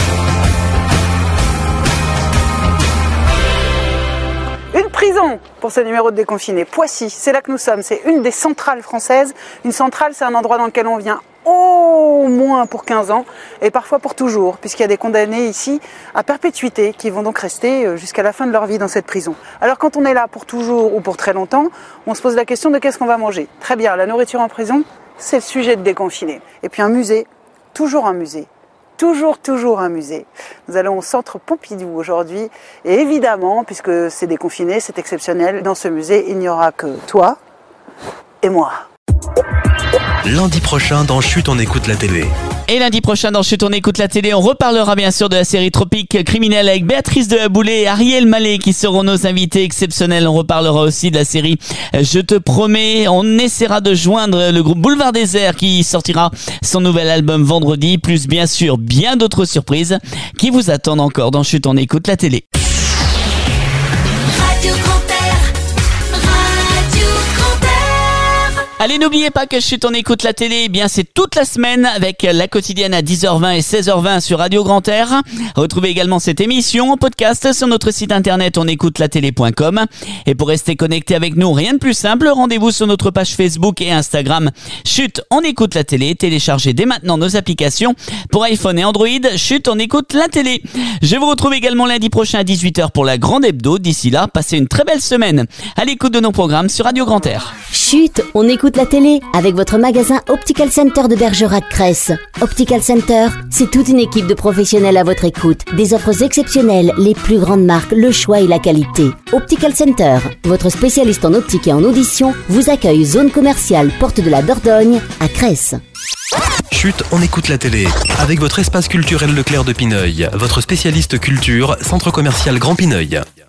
Une prison pour ce numéro de Déconfiné. Poissy, c'est là que nous sommes. C'est une des centrales françaises. Une centrale, c'est un endroit dans lequel on vient au moins pour 15 ans et parfois pour toujours, puisqu'il y a des condamnés ici à perpétuité qui vont donc rester jusqu'à la fin de leur vie dans cette prison. Alors quand on est là pour toujours ou pour très longtemps, on se pose la question de qu'est-ce qu'on va manger. Très bien, la nourriture en prison, c'est le sujet de Déconfiné. Et puis un musée, toujours un musée. Toujours un musée. Nous allons au Centre Pompidou aujourd'hui. Et évidemment, puisque c'est déconfiné, c'est exceptionnel, dans ce musée, il n'y aura que toi et moi. Lundi prochain, dans Chut, on écoute la télé. Et lundi prochain, dans Chut, on écoute la télé, on reparlera bien sûr de la série Tropique Criminel avec Béatrice de la Boulée et Ariel Mallet qui seront nos invités exceptionnels. On reparlera aussi de la série Je te promets. On essaiera de joindre le groupe Boulevard Désert qui sortira son nouvel album vendredi, plus bien sûr bien d'autres surprises qui vous attendent encore dans Chut, on écoute la télé. Radio Grand-Père, Allez, n'oubliez pas que Chut, on écoute la télé, eh bien c'est toute la semaine avec la quotidienne à 10h20 et 16h20 sur Radio Grand Air. Retrouvez également cette émission en podcast sur notre site internet onécoutelatélé.com. Et pour rester connecté avec nous, rien de plus simple, rendez-vous sur notre page Facebook et Instagram. Chut, on écoute la télé. Téléchargez dès maintenant nos applications pour iPhone et Android. Chut, on écoute la télé. Je vous retrouve également lundi prochain à 18h pour la grande hebdo. D'ici là, passez une très belle semaine à l'écoute de nos programmes sur Radio Grand Air. Chut, on écoute la télé avec votre magasin Optical Center de Bergerac-Cresse. Optical Center, c'est toute une équipe de professionnels à votre écoute. Des offres exceptionnelles, les plus grandes marques, le choix et la qualité. Optical Center, votre spécialiste en optique et en audition, vous accueille zone commerciale Porte de la Dordogne à Cresse. Chut, on écoute la télé. Avec votre espace culturel Leclerc de Pineuil, votre spécialiste culture, centre commercial Grand Pineuil.